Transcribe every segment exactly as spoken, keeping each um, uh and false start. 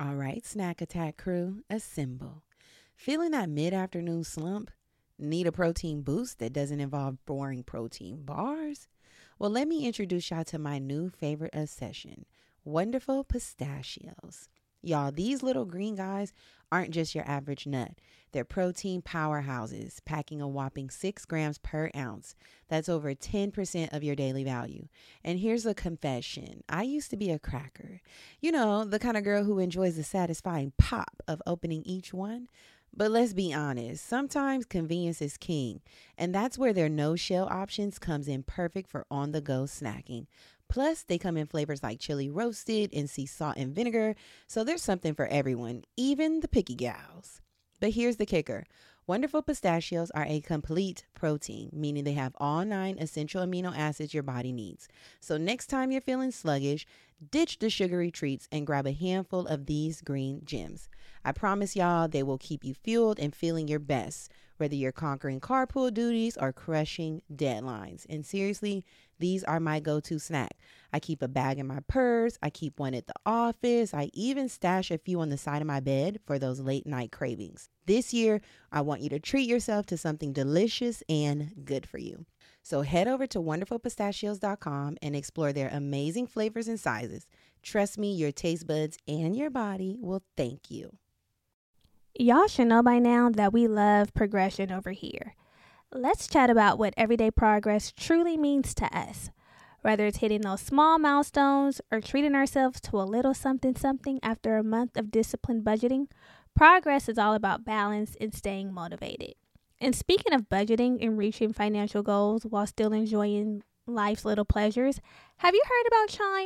All right, Snack Attack crew, assemble. Feeling that mid afternoon slump? Need a protein boost that doesn't involve boring protein bars? Well, let me introduce y'all to my new favorite obsession, Wonderful Pistachios. Y'all, these little green guys aren't just your average nut. They're protein powerhouses, packing a whopping six grams per ounce. That's over ten percent of your daily value. And here's a confession. I used to be a cracker. You know, the kind of girl who enjoys the satisfying pop of opening each one. But let's be honest, sometimes convenience is king. And that's where their no-shell options comes in perfect for on-the-go snacking. Plus, they come in flavors like chili roasted and sea salt and vinegar. So there's something for everyone, even the picky gals. But here's the kicker. Wonderful Pistachios are a complete protein, meaning they have all nine essential amino acids your body needs. So next time you're feeling sluggish, ditch the sugary treats and grab a handful of these green gems. I promise y'all they will keep you fueled and feeling your best, whether you're conquering carpool duties or crushing deadlines. And seriously, these are my go-to snack. I keep a bag in my purse. I keep one at the office. I even stash a few on the side of my bed for those late night cravings. This year, I want you to treat yourself to something delicious and good for you. So head over to wonderful pistachios dot com and explore their amazing flavors and sizes. Trust me, your taste buds and your body will thank you. Y'all should know by now that we love progression over here. Let's chat about what everyday progress truly means to us. Whether it's hitting those small milestones or treating ourselves to a little something something after a month of disciplined budgeting, progress is all about balance and staying motivated. And speaking of budgeting and reaching financial goals while still enjoying life's little pleasures, have you heard about Chime?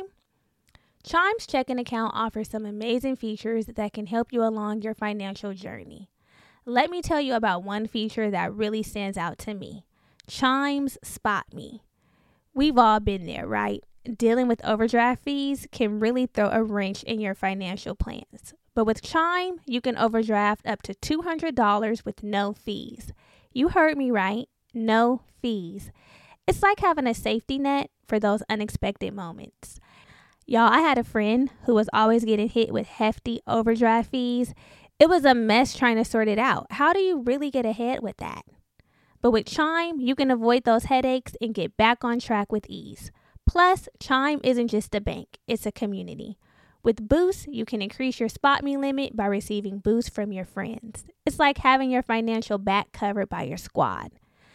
Chime's checking account offers some amazing features that can help you along your financial journey. Let me tell you about one feature that really stands out to me. Chime's Spot Me. We've all been there, right? Dealing with overdraft fees can really throw a wrench in your financial plans. But with Chime, you can overdraft up to two hundred dollars with no fees. You heard me right, no fees. It's like having a safety net for those unexpected moments. Y'all, I had a friend who was always getting hit with hefty overdraft fees. It was a mess trying to sort it out. How do you really get ahead with that? But with Chime, you can avoid those headaches and get back on track with ease. Plus, Chime isn't just a bank, it's a community. With Boost, you can increase your Spot Me limit by receiving boosts from your friends. It's like having your financial back covered by your squad.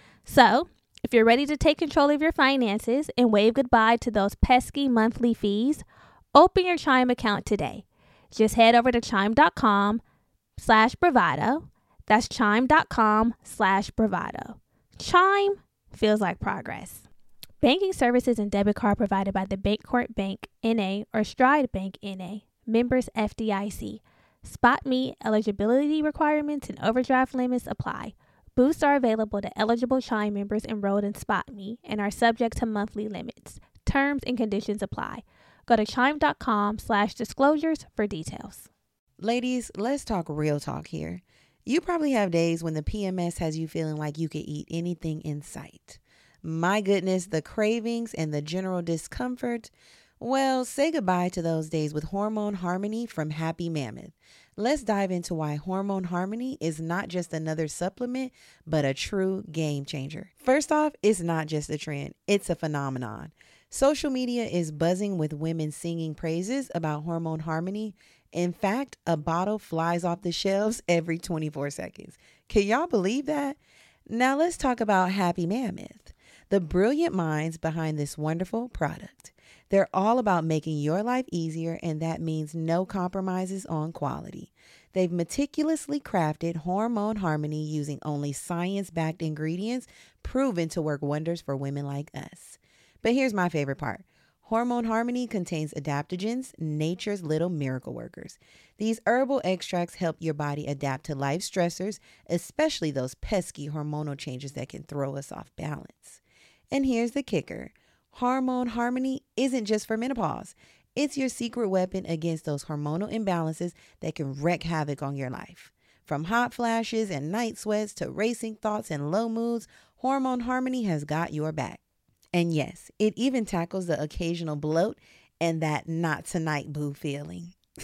So, if you're ready to take control of your finances and wave goodbye to those pesky monthly fees, open your Chime account today. Just head over to chime.com slash bravado. That's chime.com slash bravado. Chime feels like progress. Banking services and debit card provided by the Bancorp Bank, N A or Stride Bank, N A. Members F D I C. Spot Me eligibility requirements and overdraft limits apply. Boosts are available to eligible Chime members enrolled in Spot Me and are subject to monthly limits. Terms and conditions apply. Go to chime.com slash disclosures for details. Ladies, let's talk real talk here. You probably have days when the P M S has you feeling like you could eat anything in sight. My goodness, the cravings and the general discomfort. Well, say goodbye to those days with Hormone Harmony from Happy Mammoth. Let's dive into why Hormone Harmony is not just another supplement, but a true game changer. First off, it's not just a trend, it's a phenomenon. Social media is buzzing with women singing praises about Hormone Harmony. In fact, a bottle flies off the shelves every twenty-four seconds. Can y'all believe that? Now let's talk about Happy Mammoth, the brilliant minds behind this wonderful product. They're all about making your life easier, and that means no compromises on quality. They've meticulously crafted Hormone Harmony using only science-backed ingredients proven to work wonders for women like us. But here's my favorite part. Hormone Harmony contains adaptogens, nature's little miracle workers. These herbal extracts help your body adapt to life stressors, especially those pesky hormonal changes that can throw us off balance. And here's the kicker. Hormone Harmony isn't just for menopause. It's your secret weapon against those hormonal imbalances that can wreak havoc on your life. From hot flashes and night sweats to racing thoughts and low moods, Hormone Harmony has got your back. And yes, it even tackles the occasional bloat and that not tonight boo feeling.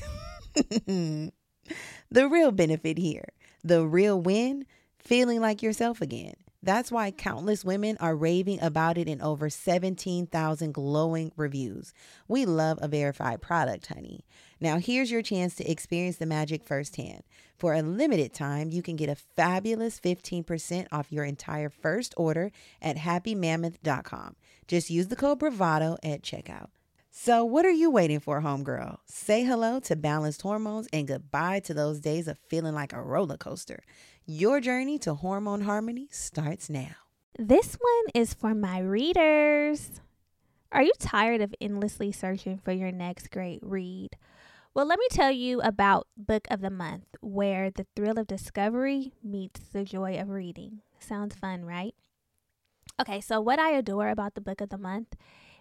The real benefit here, the real win, feeling like yourself again. That's why countless women are raving about it in over seventeen thousand glowing reviews. We love a verified product, honey. Now here's your chance to experience the magic firsthand. For a limited time, you can get a fabulous fifteen percent off your entire first order at happy mammoth dot com. Just use the code BRAVADO at checkout. So what are you waiting for, homegirl? Say hello to balanced hormones and goodbye to those days of feeling like a roller coaster. Your journey to hormone harmony starts now. This one is for my readers. Are you tired of endlessly searching for your next great read? Well, let me tell you about Book of the Month, where the thrill of discovery meets the joy of reading. Sounds fun, right? Okay, so what I adore about the Book of the Month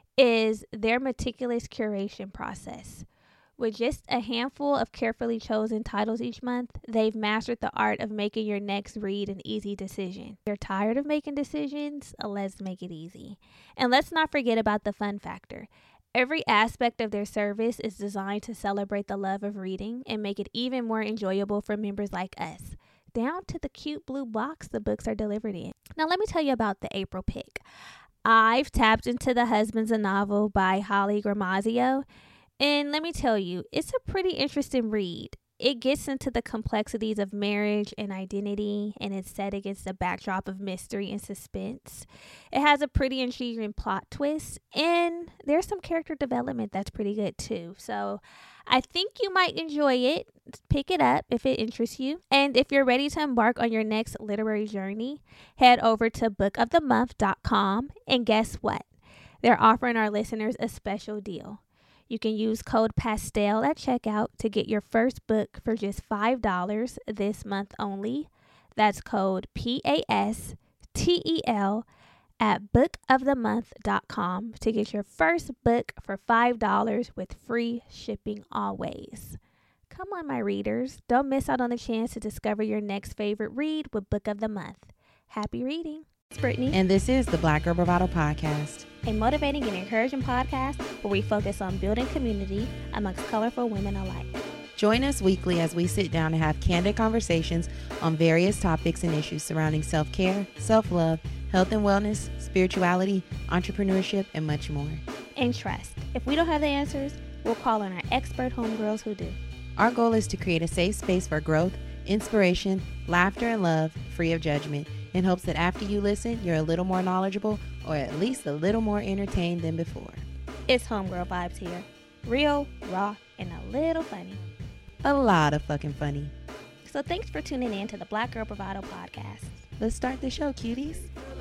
is their meticulous curation process. With just a handful of carefully chosen titles each month, they've mastered the art of making your next read an easy decision. If you're tired of making decisions? Let's make it easy. And let's not forget about the fun factor. Every aspect of their service is designed to celebrate the love of reading and make it even more enjoyable for members like us, down to the cute blue box the books are delivered in. Now let me tell you about the April pick. I've tapped into The Husband's a Novel by Holly Gramazio. And let me tell you, it's a pretty interesting read. It gets into the complexities of marriage and identity, and it's set against a backdrop of mystery and suspense. It has a pretty intriguing plot twist, and there's some character development that's pretty good too. So I think you might enjoy it. Pick it up if it interests you. And if you're ready to embark on your next literary journey, head over to book of the month dot com, and guess what? They're offering our listeners a special deal. You can use code PASTEL at checkout to get your first book for just five dollars this month only. That's code P A S T E L at book of the month dot com to get your first book for five dollars with free shipping always. Come on, my readers. Don't miss out on the chance to discover your next favorite read with Book of the Month. Happy reading. It's Brittany. And this is the Black Girl Bravado Podcast, a motivating and encouraging podcast where we focus on building community amongst colorful women alike. Join us weekly as we sit down and have candid conversations on various topics and issues surrounding self-care, self-love, health and wellness, spirituality, entrepreneurship, and much more. And trust, if we don't have the answers, we'll call on our expert homegirls who do. Our goal is to create a safe space for growth, inspiration, laughter, and love, free of judgment, in hopes that after you listen, you're a little more knowledgeable or at least a little more entertained than before. It's homegirl vibes here. Real, raw, and a little funny. A lot of fucking funny. So thanks for tuning in to the Black Girl Bravado Podcast. Let's start the show, cuties.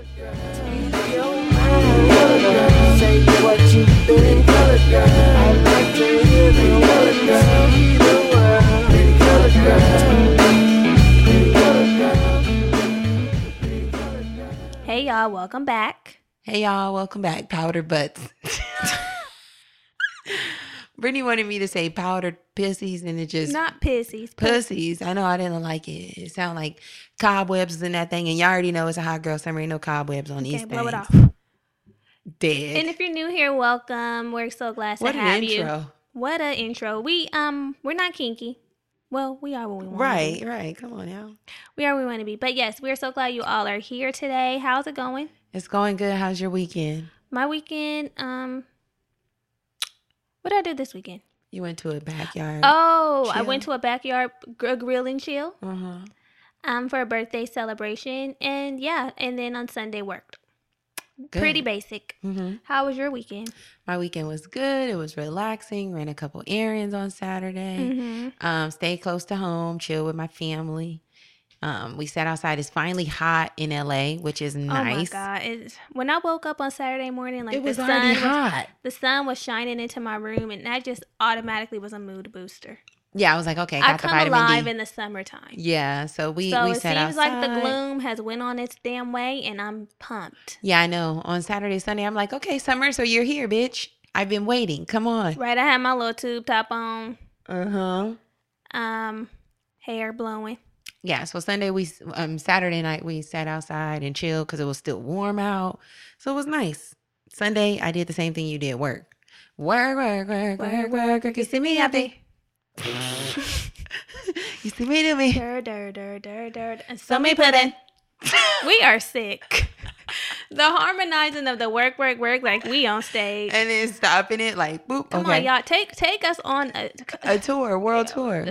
Say what you think, I'd like to hear the Hey y'all, welcome back. Hey y'all, welcome back. Powdered butts. Brittany wanted me to say powdered pussies, and it just not pissies, pussies. I know I didn't like it. It sounded like cobwebs in that thing, and y'all already know it's a hot girl summer. Ain't no cobwebs on okay, these blow things. it off. Dead. And if you're new here, welcome. We're so glad to what have an intro. you. What an intro. We um we're not kinky. Well, we are what we want. Right, to be. right. Come on now. We are what we want to be. But yes, we're so glad you all are here today. How's it going? It's going good. How's your weekend? My weekend, um, what did I do this weekend? You went to a backyard. Oh, chill. I went to a backyard gr- grill and chill. Uh-huh. Um, for a birthday celebration, and yeah, and then on Sunday worked. Good. Pretty basic. Mm-hmm. How was your weekend? My weekend was good. It was relaxing. Ran a couple errands on Saturday. Mm-hmm. Um, stayed close to home. Chill with my family. Um, we sat outside. It's finally hot in L A, which is nice. Oh my God! It's, when I woke up on Saturday morning, like it was the already sun was, hot. the sun was shining into my room, and that just automatically was a mood booster. Yeah, I was like, okay, got I the come vitamin alive D. in the summertime. Yeah, so we so we it sat seems outside. like the gloom has went on its damn way, and I'm pumped. Yeah, I know. On Saturday, Sunday, I'm like, okay, summer, so you're here, bitch. I've been waiting. Come on. Right, I had my little tube top on. Uh huh. Um, hair blowing. Yeah, so Sunday we um Saturday night we sat outside and chilled because it was still warm out, so it was nice. Sunday I did the same thing you did. Work, work, work, work, work, work. work. You see me happy. You see me to me. Dur, dur, dur, dur, dur. And so me pudding. We are sick. The harmonizing of the work, work, work, like we on stage. And then stopping it like boop. Come okay. on, y'all. Take take us on a, A tour, world tour.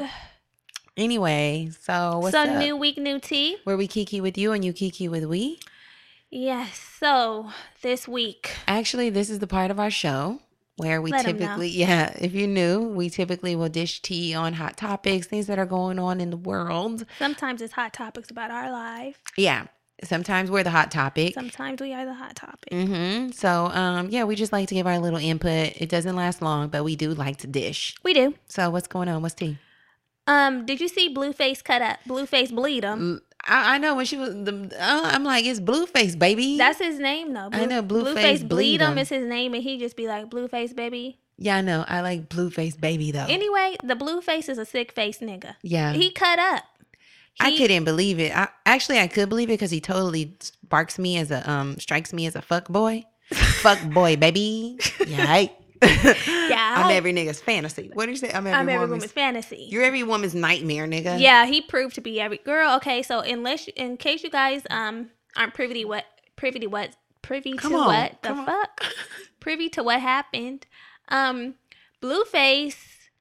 Anyway, so what's so up? new week, new tea. Where we kiki with you and you kiki with we. Yes. So this week, Actually, this is the part of our show where we Let 'em know. typically, yeah, if you knew, we typically will dish tea on hot topics, things that are going on in the world. sometimes it's hot topics about our life. Yeah, sometimes we're the hot topic. Sometimes we are the hot topic. Mm-hmm. So, um, yeah, we just like to give our little input. It doesn't last long, but we do like to dish. We do. So, what's going on? What's tea? Um, did you see Blueface cut up? Blueface bleed him. I, I know when she was, the, uh, I'm like, it's Blueface, baby. That's his name though. I know, Blueface bleed bleed him him. is his name, and he just be like Blueface baby. Yeah, I know. I like Blueface, baby, though. Anyway, the Blueface is a sick face nigga. Yeah. He cut up. I He- couldn't believe it. I, actually, I could believe it because he totally sparks me as a um strikes me as a fuck boy, fuck boy, baby. Yeah, Yeah, I'm every nigga's fantasy. What do you say? I'm every, I'm every woman's, woman's fantasy. You're every woman's nightmare, nigga. Yeah, he proved to be every girl. Okay, so unless, in case you guys um aren't privy to what privy to what privy Come to on, what the come on. fuck privy to what happened, um, Blueface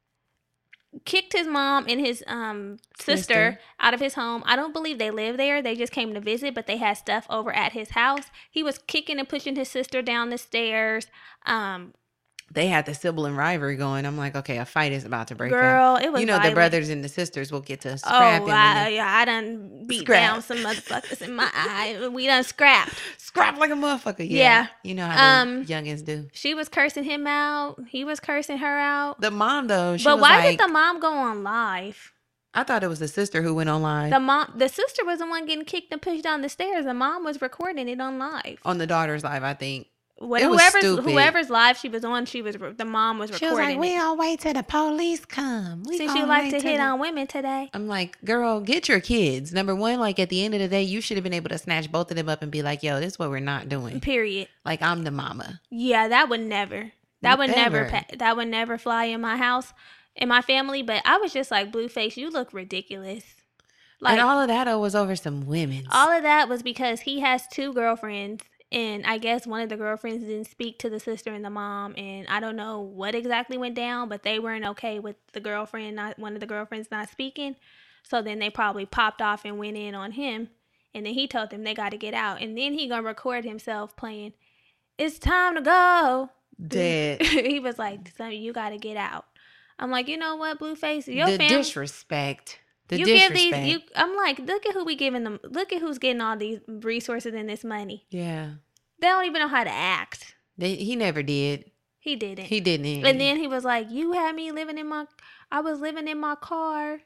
kicked his mom and his um sister, Sister. out of his home. I don't believe they live there. They just came to visit, but they had stuff over at his house. He was kicking and pushing his sister down the stairs. Um, They had the sibling rivalry going. I'm like, okay, a fight is about to break out. girl, it was You know, violent. the brothers and the sisters will get to Oh, scrapping. when I, they- yeah, I done beat Scrap. down some motherfuckers in my eye. We done scrapped. scrap like a motherfucker. Yeah. Yeah. You know how Um, the youngins do. She was cursing him out. He was cursing her out. The mom, though, she But was why like, did the mom go on live? I thought it was the sister who went online The mom, the sister was the one getting kicked and pushed down the stairs. The mom was recording it on live. on the daughter's live, I think. What, it was whoever's stupid. whoever's live she was on, she was the mom was She was recording like, we it. don't wait till the police come. We Since gonna you like wait to till hit the-" on women today. I'm like, girl, get your kids. Number one, like at the end of the day, you should have been able to snatch both of them up and be like, yo, this is what we're not doing. Period. Like, I'm the mama. Yeah, that would never. That would never. Never. Pa- that would never fly in my house, in my family. But I was just like, Blueface, you look ridiculous. Like and all of that oh, was over some women. all of that was because he has two girlfriends, and I guess one of the girlfriends didn't speak to the sister and the mom, and I don't know what exactly went down, but they weren't okay with the girlfriend, not one of the girlfriends not speaking. So then they probably popped off and went in on him, and then he told them they got to get out, and then he gonna record himself playing, "It's time to go." Dead. He was like, "Son, you got to get out." I'm like, you know what, Blueface, your the family. disrespect. The you disrespect. give these. You, I'm like, look at who we giving them. Look at who's getting all these resources and this money. yeah. They don't even know how to act. They, he never did. He didn't. He didn't. And then he was like, "You had me living in my. I was living in my car."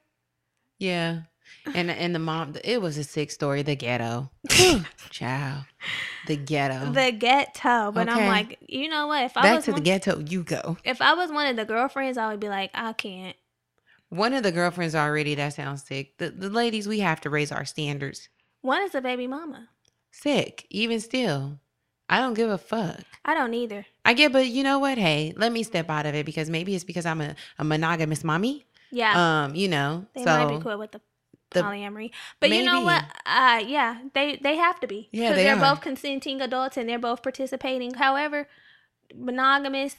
Yeah. And and the mom, it was a sick story. The ghetto. Child. The ghetto. The ghetto. But I'm Okay. like, you know what? If I Back was to the one, ghetto you go. if I was one of the girlfriends, I would be like, I can't. One of the girlfriends already, that sounds sick. The, the ladies, we have to raise our standards. One is a baby mama. Sick. Even still. I don't give a fuck. I don't either. I get, but you know what? Hey, let me step out of it because maybe it's because I'm a, a monogamous mommy. Yeah. Um, you know, They so might be cool with the, the- polyamory, but you know maybe. what? Uh, yeah, they they have to be. Yeah, 'Cause they they're are. both consenting adults and they're both participating. However, monogamous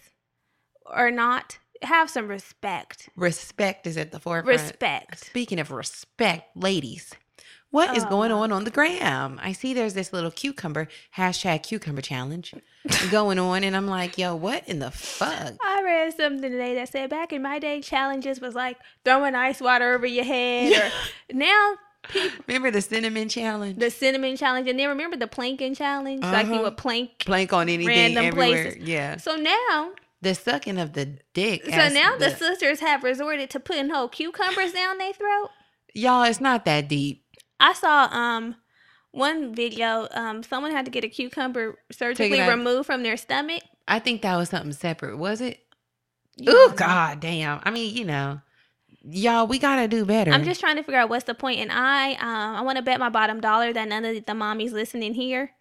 or not, have some respect. respect is at the forefront. Respect. Speaking of respect, ladies, what is Oh. going on on the gram? I see there's this little cucumber, hashtag cucumber challenge going on. And I'm like, yo, what in the fuck? I read something today that said back in my day, challenges was like throwing ice water over your head. Or now, people, Remember the cinnamon challenge? the cinnamon challenge, and then remember the planking challenge, like you Uh-huh. would plank. Plank on anything Random everywhere. places. Yeah. So now, The sucking of the dick. so as now the sisters have resorted to putting whole cucumbers down their throat. y'all, it's not that deep. I saw um one video. Um, someone had to get a cucumber surgically Taken out- removed from their stomach. I think that was something separate, was it? You Oh, don't know. god damn. I mean, you know, y'all, we gotta do better. I'm just trying to figure out what's the point, and I um I want to bet my bottom dollar that none of the mommies listening here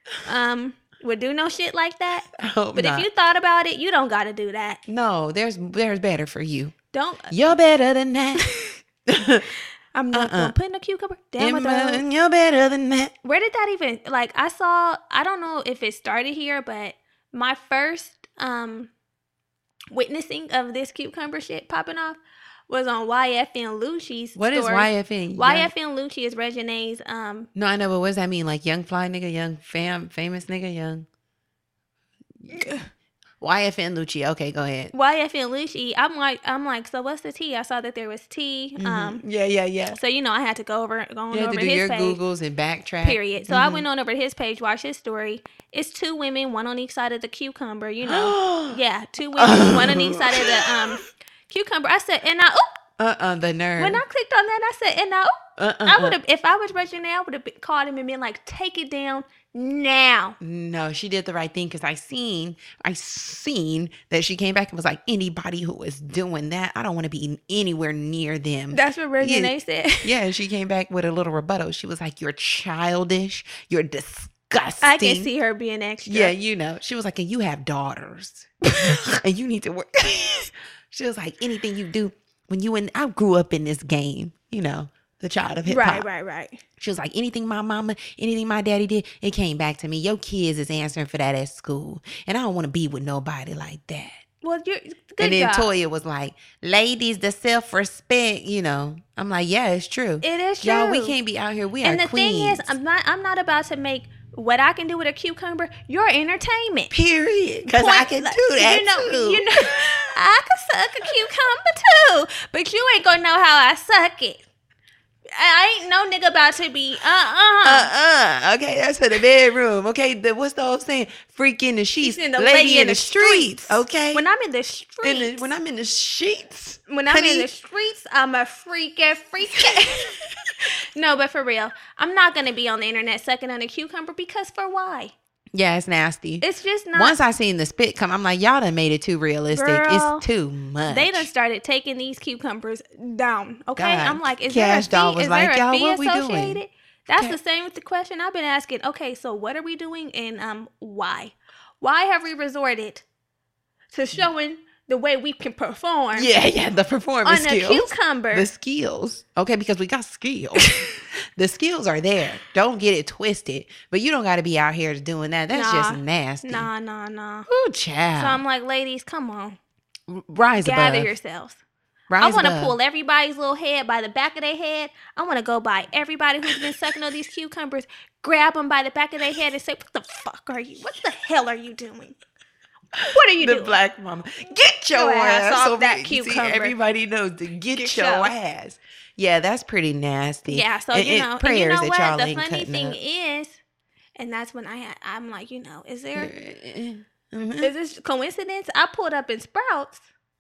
um would do no shit like that. I hope But not. if you thought about it, you don't got to do that. No, there's there's better for you. Don't. You're better than that. I'm not Uh-uh. gonna put in a cucumber down my In throat. my- You're better than that. Where did that even, like, I saw, I don't know if it started here, but my first um witnessing of this cucumber shit popping off was on Y F N Lucci's What is story. Y F N? Y F N Lucci is Regine's, um, No, I know, but what does that mean? Like young fly nigga, young fam, famous nigga, young. Y F N Lucci. Okay, go ahead. Y F N Lucci. I'm like, I'm like, so what's the tea? I saw that there was tea. Um, Yeah, yeah, yeah. so you know, I had to go over, go on You have over to do his your page. Googles and backtrack. Period. So I went on over to his page, watched his story. It's two women, one on each side of the cucumber. You know, yeah, two women, one on each side of the um cucumber. I said, and I, oop, Uh-uh, the nerve. when I clicked on that, I said, and I, oop, Uh-uh. I would have, if I was Regina, I would have called him and been like, take it down now. No, she did the right thing because I seen, I seen that she came back and was like, anybody who is doing that, I don't want to be anywhere near them. That's what Regina Yeah. said. Yeah, she came back with a little rebuttal. She was like, you're childish. You're disgusting. I can see her being extra. Yeah, you know. She was like, and you have daughters. and you need to work. She was like, anything you do when you and I grew up in this game, you know, the child of hip hop. Right, right, right. She was like, anything my mama, anything my daddy did, it came back to me. Your kids is answering for that at school. And I don't want to be with nobody like that. Well, you're good and then job. Toya was like, ladies, the self-respect, you know. I'm like, yeah, it's true. It is true. Y'all, we can't be out here. We and are the queens. thing is, I'm not, I'm not about to make what I can do with a cucumber your entertainment. Period. Because I Point- can like, do that you know, too. You know, I can suck a cucumber too, but you ain't gonna know how I suck it. I ain't no nigga about to be uh uh Uh-uh. Okay, that's for the bedroom. Okay, the, what's the old saying? Freak in the sheets, in the lady, in the streets. Okay? When I'm in the streets, In the, when I'm in the sheets. when I'm in honey. the streets, I'm a freaky freaky. No, but for real, I'm not gonna be on the internet sucking on a cucumber because for why? Yeah, it's nasty. It's just not. Once I seen the spit come, I'm like, y'all done made it too realistic. Girl, it's too much. They done started taking these cucumbers down. Okay, God. I'm like, is Cash there a Doll fee? was Is like, there a "Y'all, fee what we doing?" associated? That's Ca- the same with the question I've been asking. Okay, so what are we doing and um why? Why have we resorted to showing the way we can perform Yeah, yeah, the performance on a skills. cucumber? The skills. Okay, because we got skills. The skills are there. Don't get it twisted. But you don't got to be out here doing that. That's Nah. just nasty. Nah, nah, nah. Ooh, child. So I'm like, ladies, come on, Rise gather above. yourselves. Rise I want to above. pull everybody's little head by the back of their head. I want to go by everybody who's been sucking on these cucumbers, grab them by the back of their head and say, what the fuck are you? What the hell are you doing? What are you the doing? black mama. Get your, Your ass ass, off over that here. You see, cucumber. everybody knows to get, Get your your- ass. Yeah, that's pretty nasty. Yeah, so And- you and know, and prayers you know that what? y'all The ain't funny cutting thing up. is, and that's when I had, I'm like, you know, is there, Mhm. is this coincidence? I pulled up in Sprouts.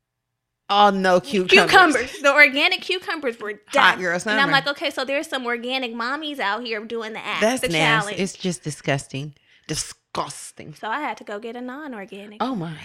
Oh no, cucumbers. Cucumbers. The organic cucumbers were done. Hot girl And summer. I'm like, okay, so there's some organic mommies out here doing the act, That's the nasty. challenge. It's just disgusting. Disgusting. So I had to go get a non-organic. Oh my.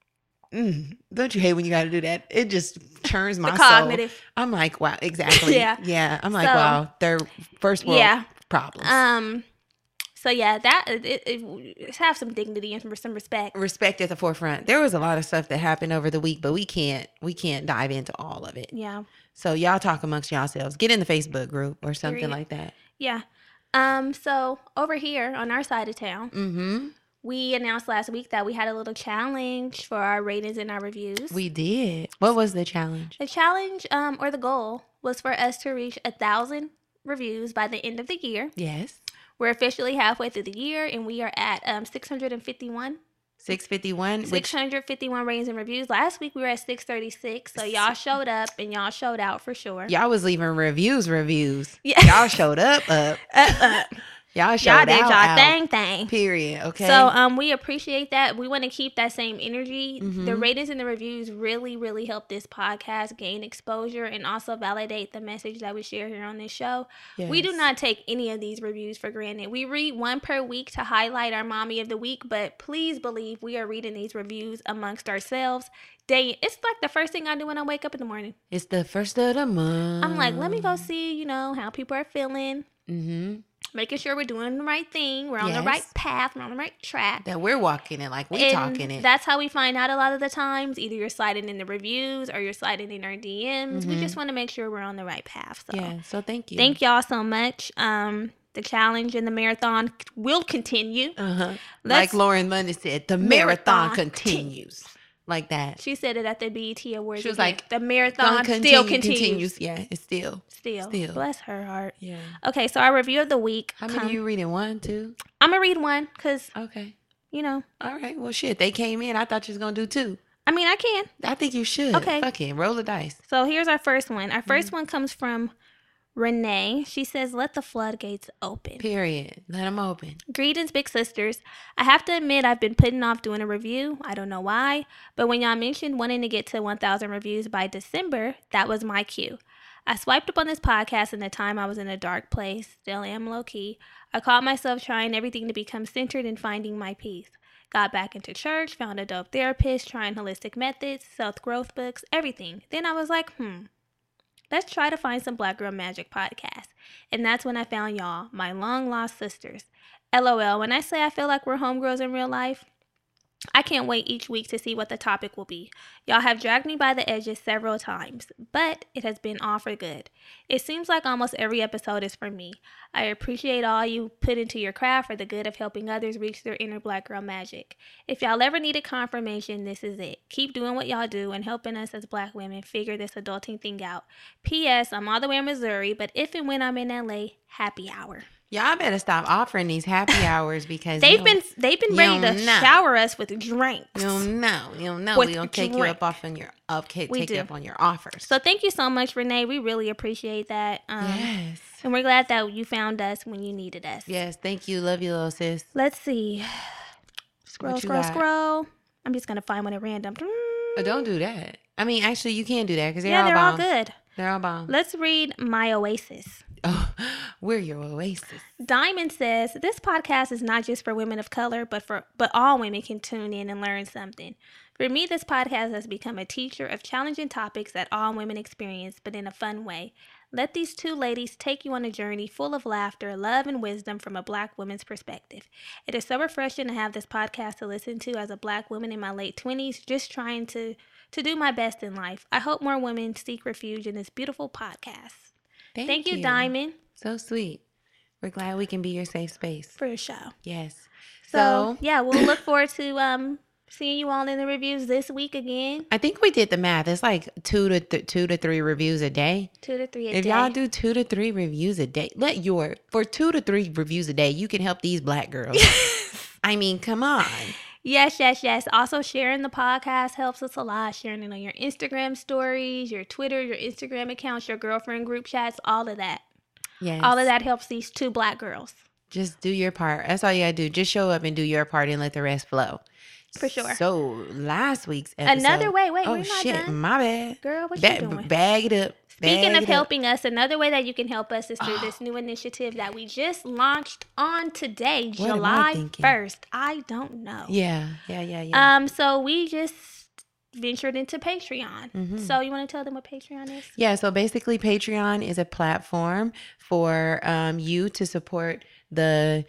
Mm. Don't you hate when you got to do that? It just turns my the soul. cognitive. I'm like, wow, exactly. Yeah. Yeah. I'm like, So- wow, they're first world Yeah. problems. Um. So yeah, that it, it, it, have some dignity and some respect. Respect at the forefront. There was a lot of stuff that happened over the week, but we can't we can't dive into all of it. Yeah. So y'all talk amongst yourselves. Get in the Facebook group or something Period. like that. Yeah. Um. So over here on our side of town, Mm-hmm. we announced last week that we had a little challenge for our ratings and our reviews. We did. What was the challenge? the challenge, um, or the goal was for us to reach a thousand reviews by the end of the year. Yes. We're officially halfway through the year, and we are at um six hundred fifty-one. six fifty-one. six Which hundred fifty-one ratings and reviews. Last week we were at six thirty-six, so y'all showed up and y'all showed out for sure. y'all was leaving reviews, reviews. Yeah. Y'all showed up, up. Uh, uh, Y'all showed y'all did out, y'all out. thing thing. Period. Okay. So um, we appreciate that. We want to keep that same energy. Mhm. The ratings and the reviews really, really help this podcast gain exposure and also validate the message that we share here on this show. We do Yes. not take any of these reviews for granted. We read one per week to highlight our mommy of the week, but please believe we are reading these reviews amongst ourselves. Day, it's like the first thing I do when I wake up in the morning. It's the first of the month. I'm like, let me go see, you know, how people are feeling. Mm-hmm. Making sure we're doing the right thing. We're on Yes. the right path. We're on the right track. That we're walking it like we And talking it. That's how we find out a lot of the times. Either you're sliding in the reviews or you're sliding in our D Ms. We Mhm. just want to make sure we're on the right path. So Yeah, so thank you. thank y'all so much. Um, the challenge and the marathon will continue. Uh-huh. Let's- Like Lauren London said, the Marathon marathon, continues. Like that. She said it at the B E T Awards. She was again. like, the Gonna marathon continue- still continues. Yeah, it's still. Still. Still. Bless her heart. Yeah. Okay, so our review of the week. How many come- you reading? One, two? I'm going to read one because, Okay. you know, All right. Well, shit. They came in. I thought you was going to do two. I mean, I can. I think you should. Okay. Fuck it. Roll the dice. So here's our first one. Our 1st Mm-hmm. one comes from Renee. She says, let the floodgates open. Period. Let them open. Greetings, big sisters. I have to admit, I've been putting off doing a review. I don't know why, but when y'all mentioned wanting to get to one thousand reviews by December, that was my cue. I swiped up on this podcast in the time I was in a dark place, still am low key. I caught myself trying everything to become centered and finding my peace. Got back into church, found a dope therapist, trying holistic methods, self-growth books, everything. Then I was like, hmm. Let's try to find some Black Girl Magic podcasts. And that's when I found y'all, my long lost sisters. LOL, when I say I feel like we're homegirls in real life, I can't wait each week to see what the topic will be. Y'all have dragged me by the edges several times, but it has been all for good. It seems like almost every episode is for me. I appreciate all you put into your craft for the good of helping others reach their inner Black girl magic. If y'all ever needed confirmation, this is it. Keep doing what y'all do and helping us as Black women figure this adulting thing out. P S. I'm all the way in Missouri, but if and when I'm in L A, happy hour. Y'all better stop offering these happy hours because They've you been they've been you ready to don't know. shower us with drinks. You don't know. You don't know. With We don't take you drink. up off on your up. Take We you do. up on your offers. So thank you so much, Renee. We really appreciate that. Um, yes. And we're glad that you found us when you needed us. Yes. Thank you. Love you, little sis. Let's see. Scroll, What you scroll, got? scroll. I'm just going to find one at random. Oh, don't do that. I mean, actually, you can do that because they're Yeah, all they're all bomb. good. They're all bomb. Let's read My Oasis. Oh, we're your oasis. Diamond says, this podcast is not just for women of color, but for but all women can tune in and learn something. For me, this podcast has become a teacher of challenging topics that all women experience, but in a fun way. Let these two ladies take you on a journey full of laughter, love, and wisdom from a Black woman's perspective. It is so refreshing to have this podcast to listen to as a Black woman in my late twenties, just trying to, to do my best in life. I hope more women seek refuge in this beautiful podcast. Thank, Thank you, Diamond, So sweet. We're glad we can be your safe space. for your show. Yes. So, So, yeah, we'll look forward to um seeing you all in the reviews this week again. I think we did the math. It's like two to th- two to three reviews a day. Two to three a If day. y'all do two to three reviews a day, let your for two to three reviews a day, you can help these Black girls. I mean, come on. Yes, yes, yes. Also, sharing the podcast helps us a lot. Sharing it on your Instagram stories, your Twitter, your Instagram accounts, your girlfriend group chats, all of that. Yes. All of that helps these two Black girls. Just do your part. That's all you gotta do. Just show up and do your part and let the rest flow. For sure. So last week's episode. Another way, wait, oh we're not shit, done. my bad. Girl, what Ba- you doing? Bag it up. Speaking Bag of it up. helping us, another way that you can help us is through this new initiative that we just launched on today, What am I July thinking? first. I don't know. Yeah, yeah, yeah, yeah. Um, so we just ventured into Patreon. Mhm. So you want to tell them what Patreon is? Yeah, so basically Patreon is a platform for um, you to support the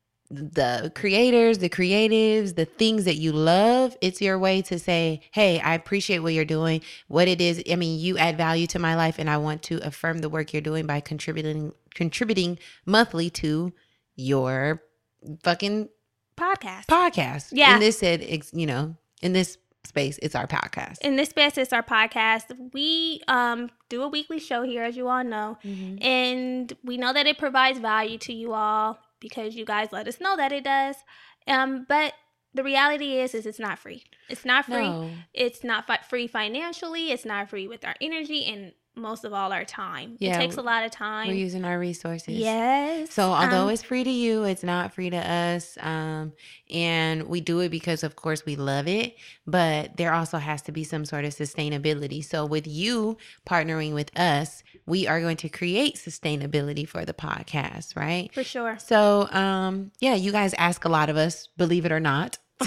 the creators, the creatives, the things that you love. It's your way to say, hey, I appreciate what you're doing, what it is. I mean, you add value to my life and I want to affirm the work you're doing by contributing contributing monthly to your fucking Podcast. podcast. Yeah. And this said, ex- you know, in this space, it's our podcast. In this space, it's our podcast. We um do a weekly show here, as you all know, Mhm. and we know that it provides value to you all because you guys let us know that it does. Um, but the reality is, is it's not free. It's not free. No. It's not fi- free financially. It's not free with our energy and most of all our time. Yeah, it takes a lot of time. We're using our resources. Yes. So although Um, it's free to you, it's not free to us. Um, and we do it because, of course, we love it. But there also has to be some sort of sustainability. So with you partnering with us, we are going to create sustainability for the podcast, right? for sure. So, um, yeah, you guys ask a lot of us, believe it or not.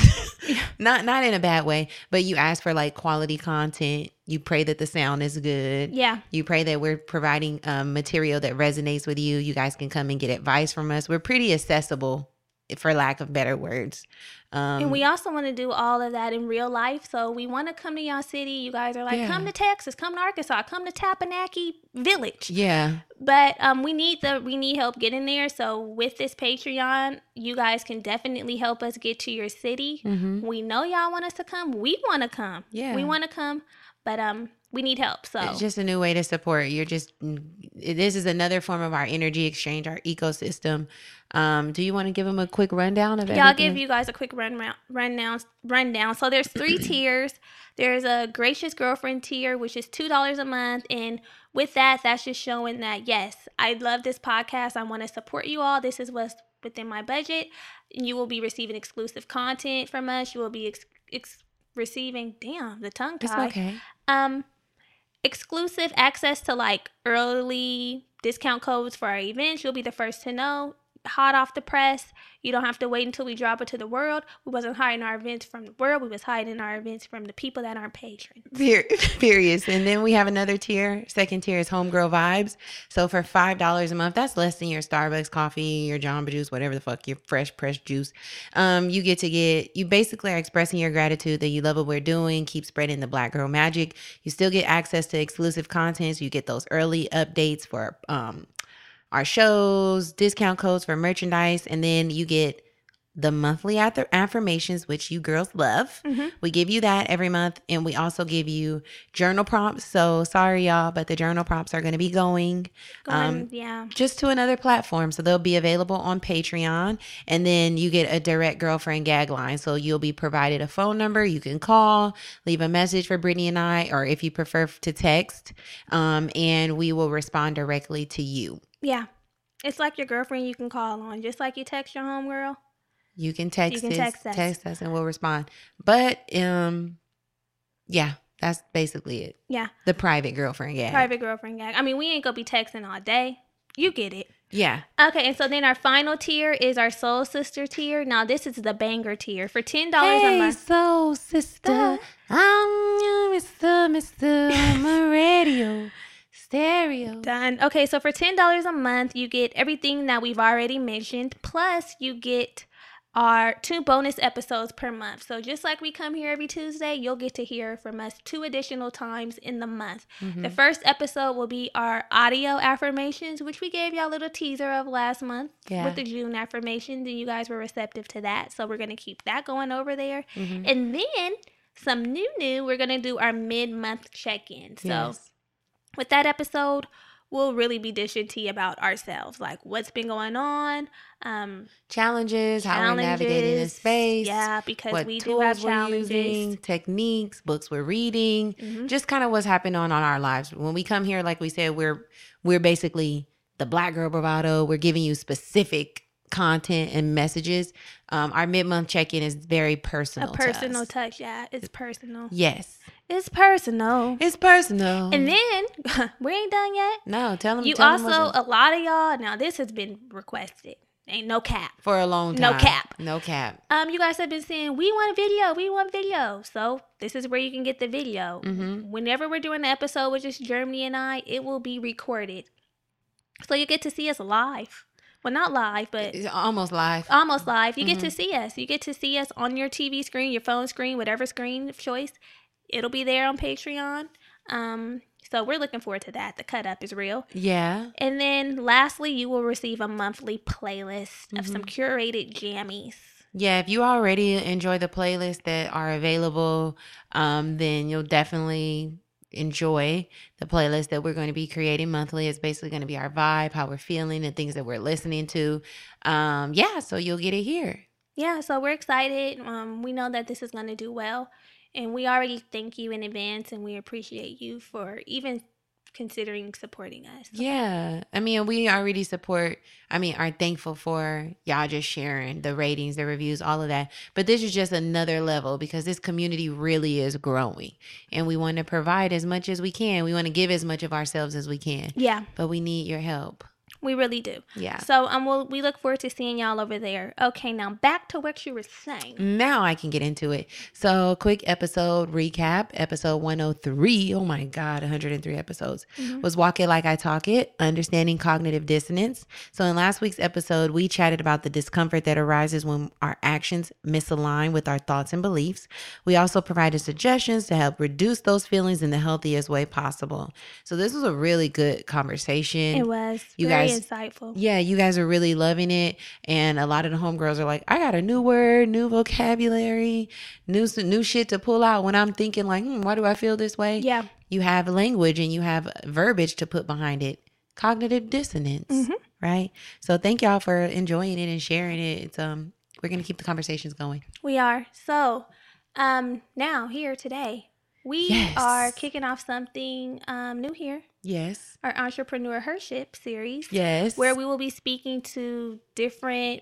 not not in a bad way, but you ask for like quality content. You pray that the sound is good. Yeah. You pray that we're providing um, material that resonates with you. You guys can come and get advice from us. We're pretty accessible, for lack of better words. Um, and we also want to do all of that in real life. So we want to come to y'all city. You guys are like, Yeah. come to Texas, come to Arkansas, come to Tapanaki Village. yeah. But um, we need the we need help getting there. So with this Patreon, you guys can definitely help us get to your city. Mm-hmm. We know y'all want us to come. We want to come. Yeah. We want to come, but um, we need help. So It's just a new way to support. You're just, this is another form of our energy exchange, our ecosystem. Um, do you want to give them a quick rundown of everything? Yeah, I'll give you guys a quick run rundown. Rundown. So there's three tiers. There's a Gracious Girlfriend tier, which is two dollars a month, and with that, that's just showing that yes, I love this podcast. I want to support you all. This is what's within my budget. You will be receiving exclusive content from us. You will be ex- ex- receiving. Damn, the tongue It's tie. okay. Um, exclusive access to like early discount codes for our events. You'll be the first to know. Hot off the press. You don't have to wait until we drop it to the world. We wasn't hiding our events from the world. We was hiding our events from the people that aren't patrons. Furious. And then we have another tier. Second tier is Homegirl Vibes. So for five dollars a month, that's less than your Starbucks coffee, your Jamba Juice, whatever the fuck, your fresh pressed juice. Um, you get to get, you basically are expressing your gratitude that you love what we're doing, keep spreading the Black Girl magic. You still get access to exclusive content. So you get those early updates for um our shows, discount codes for merchandise, and then you get the monthly after affirmations, which you girls love. Mm-hmm. We give you that every month, and we also give you journal prompts. So sorry, y'all, but the journal prompts are going to be going, Going, um, yeah. just to another platform. So they'll be available on Patreon, and then you get a direct girlfriend gag line. So you'll be provided a phone number. You can call, leave a message for Brittany and I, or if you prefer to text, um, and we will respond directly to you. Yeah. It's like your girlfriend you can call on. Just like you text your homegirl. You can text You can us, text us. text us, and we'll respond. But um, yeah, that's basically it. Yeah. The private girlfriend gag. Private girlfriend gag. I mean, we ain't gonna be texting all day. You get it. Yeah. Okay, and so then our final tier is our Soul Sister tier. Now this is the banger tier for ten dollars Hey, a month. soul sister, I'm your Mister Mister on my radio stereo. Done. Okay, so for ten dollars a month, you get everything that we've already mentioned, plus you get our two bonus episodes per month. So just like we come here every Tuesday, you'll get to hear from us two additional times in the month. Mm-hmm. The first episode will be our audio affirmations, which we gave y'all a little teaser of last month Yeah. with the June affirmations, and you guys were receptive to that. So we're going to keep that going over there. Mm-hmm. And then some new new, we're going to do our mid-month check-in. So Yes. with that episode, we'll really be dishing tea about ourselves, like what's been going on, um, Challenges, how we're navigating in challenges. space. Yeah, because what we do tools have we're challenges. using, techniques, books we're reading, Mhm. just kind of what's happening on, on our lives. When we come here, like we said, we're we're basically the Black Girl Bravado. We're giving you specific content and messages. Um, our mid-month check-in is very personal. A personal to us. touch, yeah, it's personal. Yes, It's personal. it's personal. And then we ain't done yet. no, tell them. You tell 'em also, what's up. a lot of y'all. Now this has been requested. Ain't no cap. For a long no time. cap. No cap. Um, you guys have been saying we want video, we want video. So this is where you can get the video. Mhm. Whenever we're doing the episode with just Germany and I, it will be recorded, so you get to see us live. Well, not live, but It's almost live. almost live. You get Mm-hmm. to see us. You get to see us on your T V screen, your phone screen, whatever screen of choice. It'll be there on Patreon. Um, so we're looking forward to that. The cut up is real. Yeah. And then lastly, you will receive a monthly playlist of Mm-hmm. some curated jammies. Yeah, if you already enjoy the playlists that are available, um, then you'll definitely enjoy the playlist that we're going to be creating monthly. It's basically going to be our vibe, how we're feeling, and things that we're listening to. Um, yeah, so you'll get it here. Yeah, so we're excited. Um, we know that this is going to do well. And we already thank you in advance, and we appreciate you for even considering supporting us. Yeah. I mean, we already support, I mean, are thankful for y'all just sharing the ratings, the reviews, all of that. But this is just another level because this community really is growing. And we want to provide as much as we can. We want to give as much of ourselves as we can. Yeah. But we need your help. We really do. Yeah. So um, we'll, we look forward to seeing y'all over there. Okay, now back to what you were saying. Now I can get into it. So, quick episode recap. Episode one oh three. Oh my God, one hundred three episodes. Mm-hmm. Was Walk It Like I Talk It, Understanding Cognitive Dissonance. So, in last week's episode, we chatted about the discomfort that arises when our actions misalign with our thoughts and beliefs. We also provided suggestions to help reduce those feelings in the healthiest way possible. So, this was a really good conversation. It was You very guys- insightful. Yeah, you guys are really loving it, and a lot of the homegirls are like, I got a new word, new vocabulary, new new shit to pull out when I'm thinking like, hmm, why do I feel this way? Yeah. You have language and you have verbiage to put behind it. Cognitive dissonance, Mhm. right? So thank y'all for enjoying it and sharing it. It's um, we're gonna keep the conversations going. We are. So, um, now here today, we Yes. are kicking off something um new here, Yes, our Entrepreneurship series, yes, where we will be speaking to different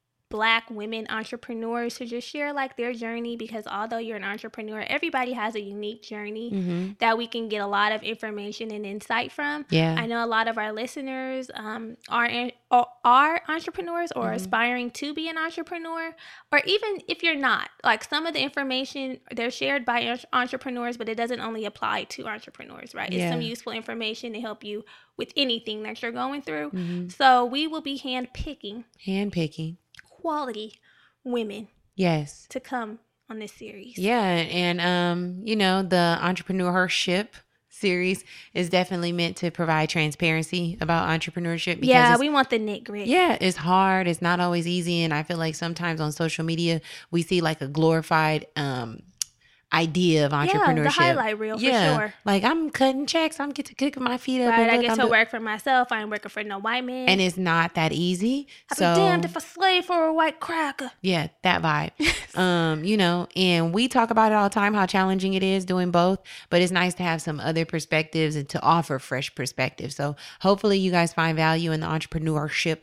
Black women entrepreneurs to just share like their journey, because although you're an entrepreneur, everybody has a unique journey mm-hmm. that we can get a lot of information and insight from. Yeah, I know a lot of our listeners um, are in, or are entrepreneurs or Mhm. aspiring to be an entrepreneur, or even if you're not, like some of the information they're shared by en- entrepreneurs, but it doesn't only apply to entrepreneurs, right? Yeah. It's some useful information to help you with anything that you're going through. mm-hmm. So we will be hand picking Hand picking. quality women Yes. to come on this series. Yeah, and um, you know, the entrepreneurship series is definitely meant to provide transparency about entrepreneurship. Because Yeah, it's- we want the nit grit. yeah, it's hard. It's not always easy, and I feel like sometimes on social media we see like a glorified um idea of entrepreneurship. Yeah, the highlight reel for Yeah, sure. like I'm cutting checks. I'm get to kick my feet up. Right, and I look, get I'm to do- work for myself. I ain't working for no white man. and it's not that easy. I'd so be damned if I slave for a white cracker. yeah, that vibe. um, you know, and we talk about it all the time, how challenging it is doing both, but it's nice to have some other perspectives and to offer fresh perspectives. So hopefully you guys find value in the entrepreneurship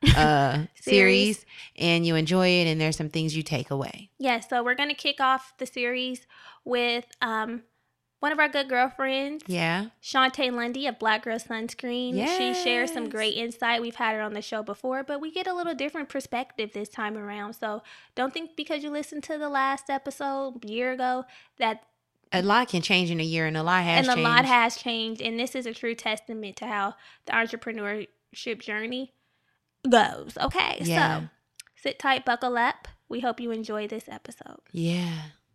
uh series. Series. And you enjoy it, and there's some things you take away. Yeah, so we're going to kick off the series with um one of our good girlfriends, Yeah. Shantae Lundy of Black Girl Sunscreen. She shares some Yes. great insight. We've had her on the show before, but we get a little different perspective this time around. So don't think because you listened to the last episode a year ago that A lot can change in a year, and a lot has and a changed. lot has changed. And this is a true testament to how the entrepreneurship journey goes. Okay, Yeah. so sit tight, buckle up. We hope you enjoy this episode. Yeah.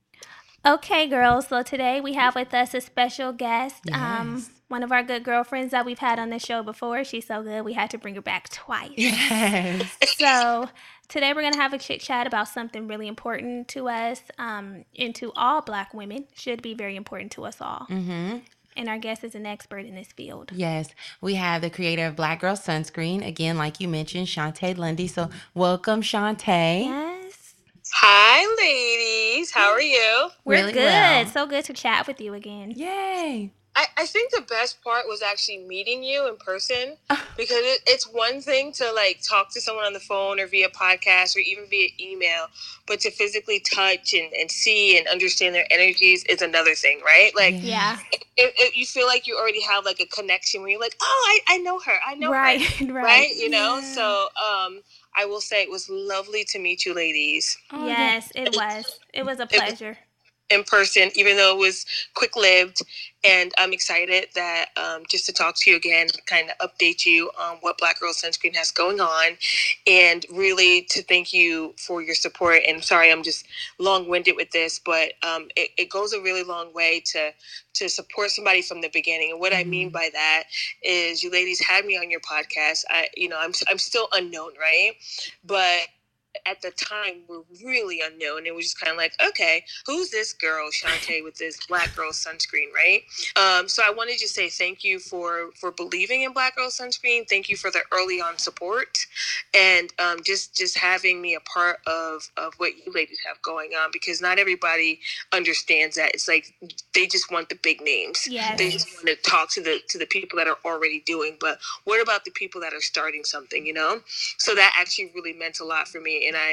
Okay, girls. So today we have with us a special guest, um, Yes. one of our good girlfriends that we've had on the show before. She's so good, we had to bring her back twice. Yes. So today we're gonna have a chit chat about something really important to us, um, and to all Black women. Should be very important to us all. Mm-hmm. And our guest is an expert in this field. Yes, we have the creator of Black Girl Sunscreen. Again, like you mentioned, Shantae Lundy. So welcome, Shantae. Yes, Hi, ladies. How are you? we're Really good. well. So good to chat with you again. Yay. I, I think the best part was actually meeting you in person Ah. because it, it's one thing to like talk to someone on the phone or via podcast or even via email, but to physically touch and, and see and understand their energies is another thing, right? Like Yeah, it, it, you feel like you already have like a connection where you're like, oh, I, I know her. I know right, her. right. Right? You know? Yeah. So um, I will say it was lovely to meet you ladies. Oh, Yes, it was. It was a pleasure. In person, even though it was quick lived. And I'm excited that um, just to talk to you again, kind of update you on what Black Girl Sunscreen has going on, and really to thank you for your support. And sorry, I'm just long winded with this, but um, it, it goes a really long way to to support somebody from the beginning. And what I mean by that is, you ladies had me on your podcast. I, you know, I'm I'm still unknown, right? But at the time were really unknown. It was just kind of like, okay, who's this girl, Shantae, with this Black Girl Sunscreen, right? Um, so I wanted to say thank you for for believing in Black Girl Sunscreen. Thank you for the early on support, and um, just just having me a part of of what you ladies have going on, because not everybody understands that. It's like they just want the big names. Yes. They just want to talk to the to the people that are already doing. But what about the people that are starting something? You know, so that actually really meant a lot for me. And I,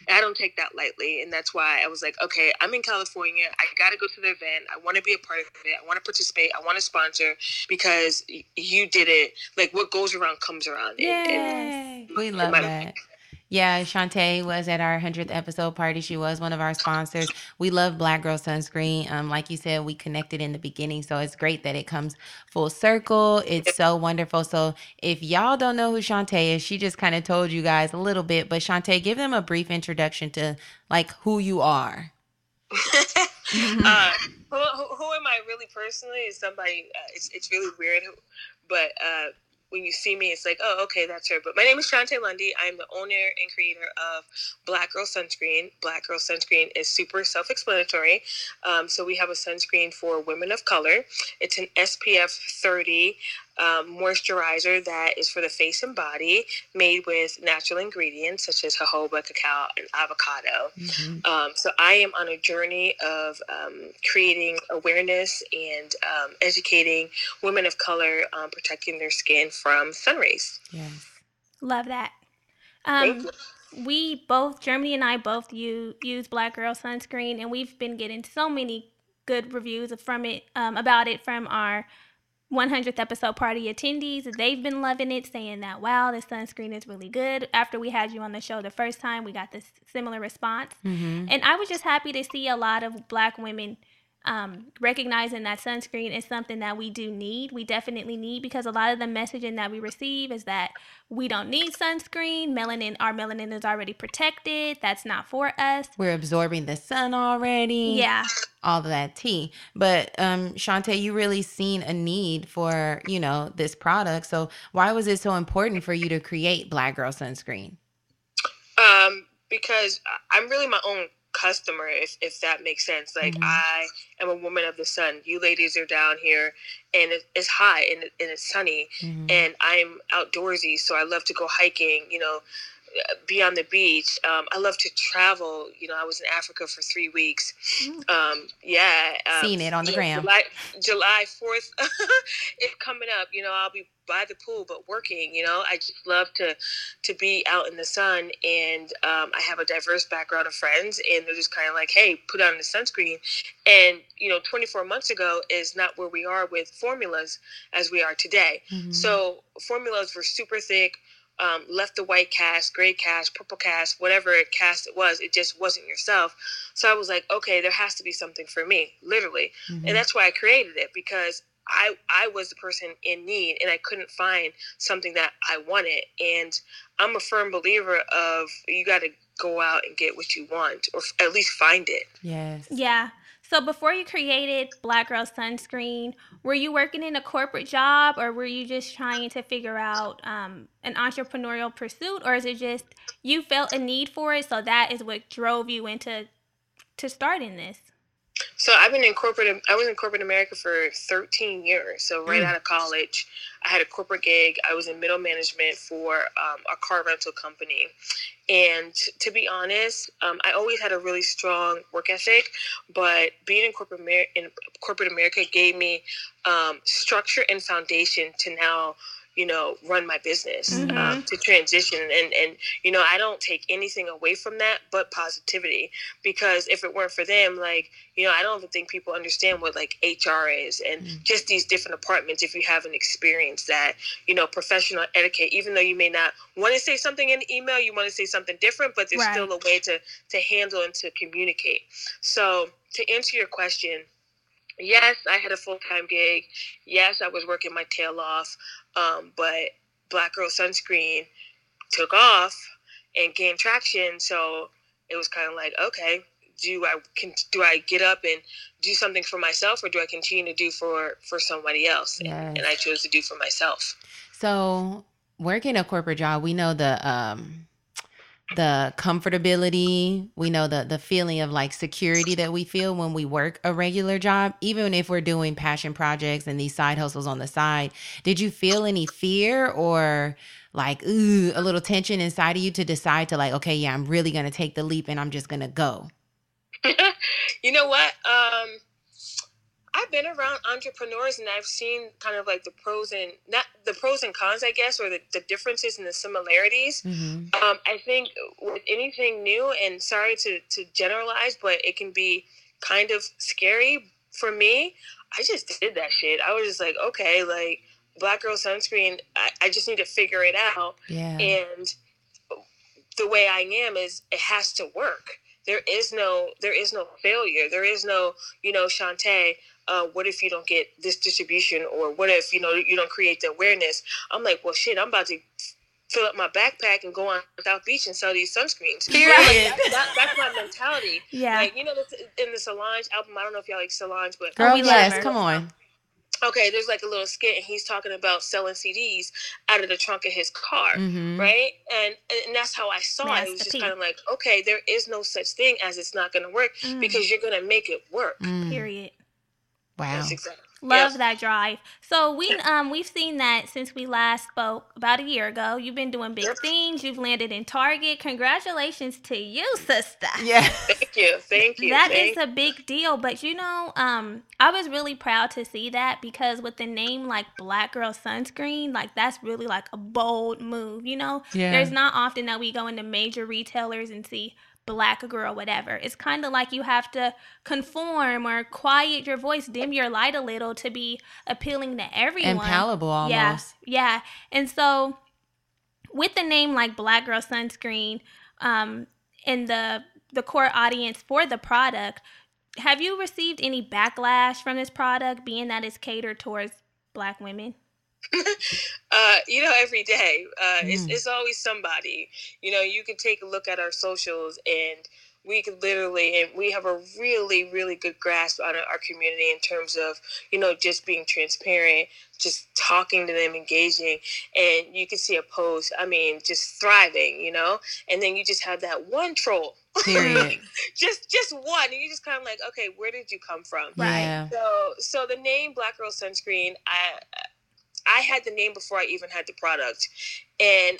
I don't take that lightly. And that's why I was like, okay, I'm in California. I got to go to the event. I want to be a part of it. I want to participate. I want to sponsor because you did it. Like what goes around comes around. Yay. And, and we love that. Yeah, Shantae was at our hundredth episode party. She was one of our sponsors. We love Black Girl Sunscreen. Um, like you said, we connected in the beginning, so it's great that it comes full circle. It's so wonderful. So if y'all don't know who Shantae is, she just kind of told you guys a little bit. But Shantae, give them a brief introduction to like who you are. uh, who, who, who am I really personally? Is somebody? Uh, it's it's really weird, but. Uh, When you see me, it's like, oh, okay, that's her. But my name is Shantae Lundy. I'm the owner and creator of Black Girl Sunscreen. Black Girl Sunscreen is super self-explanatory. Um, so we have a sunscreen for women of color. It's an S P F thirty um, moisturizer that is for the face and body, made with natural ingredients such as jojoba, cacao, and avocado. Mm-hmm. Um, so I am on a journey of um, creating awareness and um, educating women of color, um, protecting their skin from sun rays. Yes. Love that. Um, we both, Germany and I both use, use Black Girl Sunscreen, and we've been getting so many good reviews from it, um, about it from our one hundredth episode party attendees. They've been loving it, saying that, wow, this sunscreen is really good. After we had you on the show the first time, we got this similar response. Mm-hmm. And I was just happy to see a lot of Black women um, recognizing that sunscreen is something that we do need. We definitely need, because a lot of the messaging that we receive is that we don't need sunscreen. Melanin, our melanin is already protected. That's not for us. We're absorbing the sun already. Yeah. All of that tea. But um, Shantae, you really seen a need for, you know, this product. So why was it so important for you to create Black Girl Sunscreen? Um, because I'm really my own customer, if if that makes sense. Like, mm-hmm. I am a woman of the sun. You ladies are down here and it, it's hot and, it, and it's sunny, mm-hmm. and I'm outdoorsy, so I love to go hiking, you know, be on the beach. Um, I love to travel. You know, I was in Africa for three weeks. Um, yeah. Um, Seen it on the gram. July, July fourth is coming up. You know, I'll be by the pool, but working. You know, I just love to to be out in the sun. And um, I have a diverse background of friends, and they're just kind of like, hey, put on the sunscreen. And, you know, twenty-four months ago is not where we are with formulas as we are today. Mm-hmm. So formulas were super thick. Um, left the white cast, gray cast, purple cast, whatever cast it was, it just wasn't yourself. So I was like, okay, there has to be something for me, literally. Mm-hmm. And that's why I created it, because I I was the person in need and I couldn't find something that I wanted. And I'm a firm believer of you got to go out and get what you want, or at least find it. Yes. Yeah. So before you created Black Girl Sunscreen, were you working in a corporate job, or were you just trying to figure out um, an entrepreneurial pursuit, or is it just you felt a need for it, so that is what drove you into to starting this? So I've been in corporate, I was in corporate America for thirteen years. So right mm. out of college, I had a corporate gig. I was in middle management for um, a car rental company. And to be honest, um, I always had a really strong work ethic, but being in corporate, Amer- in corporate America gave me um, structure and foundation to now, you know, run my business, mm-hmm. um, to transition. And, and, you know, I don't take anything away from that but positivity, because if it weren't for them, like, you know, I don't even think people understand what like H R is and mm-hmm. just these different departments. If you haven't experienced that, you know, professional etiquette, even though you may not want to say something in the email, you want to say something different, but there's right. still a way to, to handle and to communicate. So to answer your question, yes, I had a full-time gig. Yes, I was working my tail off. Um, but Black Girl Sunscreen took off and gained traction. So it was kind of like, okay, do I can do I get up and do something for myself, or do I continue to do for, for somebody else? Yes. And, and I chose to do for myself. So working a corporate job, we know the um, the comfortability, we know the the feeling of like security that we feel when we work a regular job, even if we're doing passion projects and these side hustles on the side. Did you feel any fear or like ooh, a little tension inside of you to decide to like, okay, yeah, I'm really going to take the leap and I'm just going to go? You know what? Um, I've been around entrepreneurs and I've seen kind of like the pros and not the pros and cons, I guess, or the, the differences and the similarities. Mm-hmm. Um, I think with anything new, and sorry to, to generalize, but it can be kind of scary for me. I just did that shit. I was just like, okay, like Black Girl Sunscreen, I, I just need to figure it out. Yeah. And the way I am is it has to work. There is no, there is no failure. There is no, you know, Shantae, uh, what if you don't get this distribution, or what if, you know, you don't create the awareness? I'm like, well, shit, I'm about to fill up my backpack and go on South Beach and sell these sunscreens. Period. Like, that, that, that's my mentality. Yeah. Like, you know, in the Solange album, I don't know if y'all like Solange, but Girl, we love yes, her. come on. okay, there's like a little skit, and he's talking about selling C Ds out of the trunk of his car, Mm-hmm. right? And and that's how I saw it. It was Master just P. kind of like, okay, there is no such thing as it's not going to work, Mm. because you're going to make it work. Mm. Period. Wow. That's exactly. Love Yep. that drive. So we um we've seen that since we last spoke about a year ago. You've been doing big Yep. things. You've landed in Target. Congratulations to you, sister. Yeah. Thank you. Thank you. That Thank is a big deal. But you know, um, I was really proud to see that, because with the name like Black Girl Sunscreen, like that's really like a bold move. You know, Yeah. there's not often that we go into major retailers and see Black girl, whatever. It's kind of like you have to conform or quiet your voice, dim your light a little to be appealing to everyone. And palatable almost. Yeah, yeah. And so with the name like Black Girl Sunscreen, um, and the the core audience for the product, have you received any backlash from this product, being that it's catered towards Black women? Uh, you know, every day, uh, it's, Mm. it's always somebody. You know, you can take a look at our socials, and we could literally, and we have a really, really good grasp on our community in terms of, you know, just being transparent, just talking to them, engaging, and you can see a post, I mean, just thriving, you know, and then you just have that one troll, Period. just just one, and you just kind of like, okay, where did you come from? Right. Yeah. So, so the name Black Girl Sunscreen, I I had the name before I even had the product, and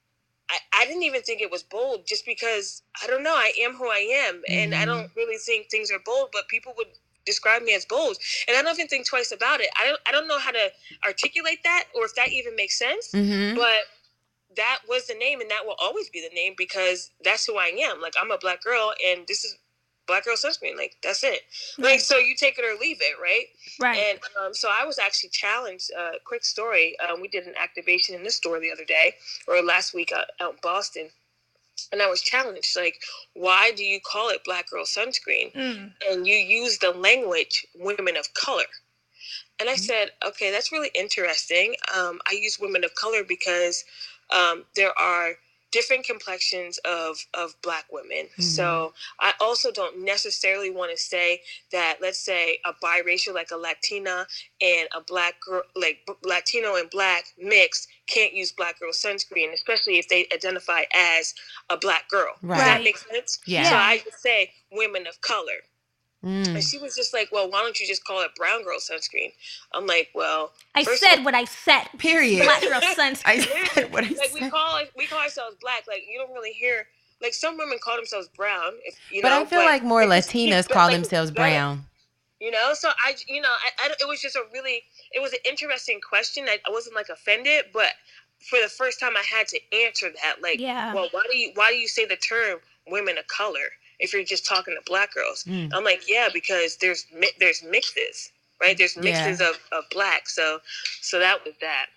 I, I didn't even think it was bold, just because I don't know, I am who I am, and I Mhm. don't really think things are bold, but people would describe me as bold, and I don't even think twice about it. I don't I don't know how to articulate that, or if that even makes sense, Mm-hmm. but that was the name, and that will always be the name, because that's who I am. Like, I'm a Black girl, and this is Black Girl Sunscreen. Like, that's it. Like, so you take it or leave it, right? Right. And um, so I was actually challenged. Uh, quick story. Um, we did an activation in the store the other day, or last week out, out in Boston. And I was challenged, like, why do you call it Black Girl Sunscreen? Mm. And you use the language women of color. And I said, okay, that's really interesting. Um, I use women of color because um, there are different complexions of, of Black women. Mhm. So I also don't necessarily want to say that, let's say, a biracial, like a Latina and a Black girl, like b- Latino and Black mixed, can't use Black Girl Sunscreen, especially if they identify as a Black girl. Does Right. that make sense? Yeah. So I just say women of color. Mm. And she was just like, well, why don't you just call it Brown Girl Sunscreen? I'm like, well, I first said of what I said. Period. Black Girl Sunscreen. I said what I like we said. call we call ourselves Black. Like, you don't really hear, like, some women call themselves brown. If you But know, I feel like more it just Latinas keeps- call like, themselves better, brown. You know, so I, you know, I, I, it was just a really, it was an interesting question. I, I wasn't like offended, but for the first time, I had to answer that. Like, Yeah. well, why do you why do you say the term women of color if you're just talking to Black girls? Mm. I'm like, yeah, because there's mi- there's mixes, right? There's mixes Yeah. of, of Black. So so that was that.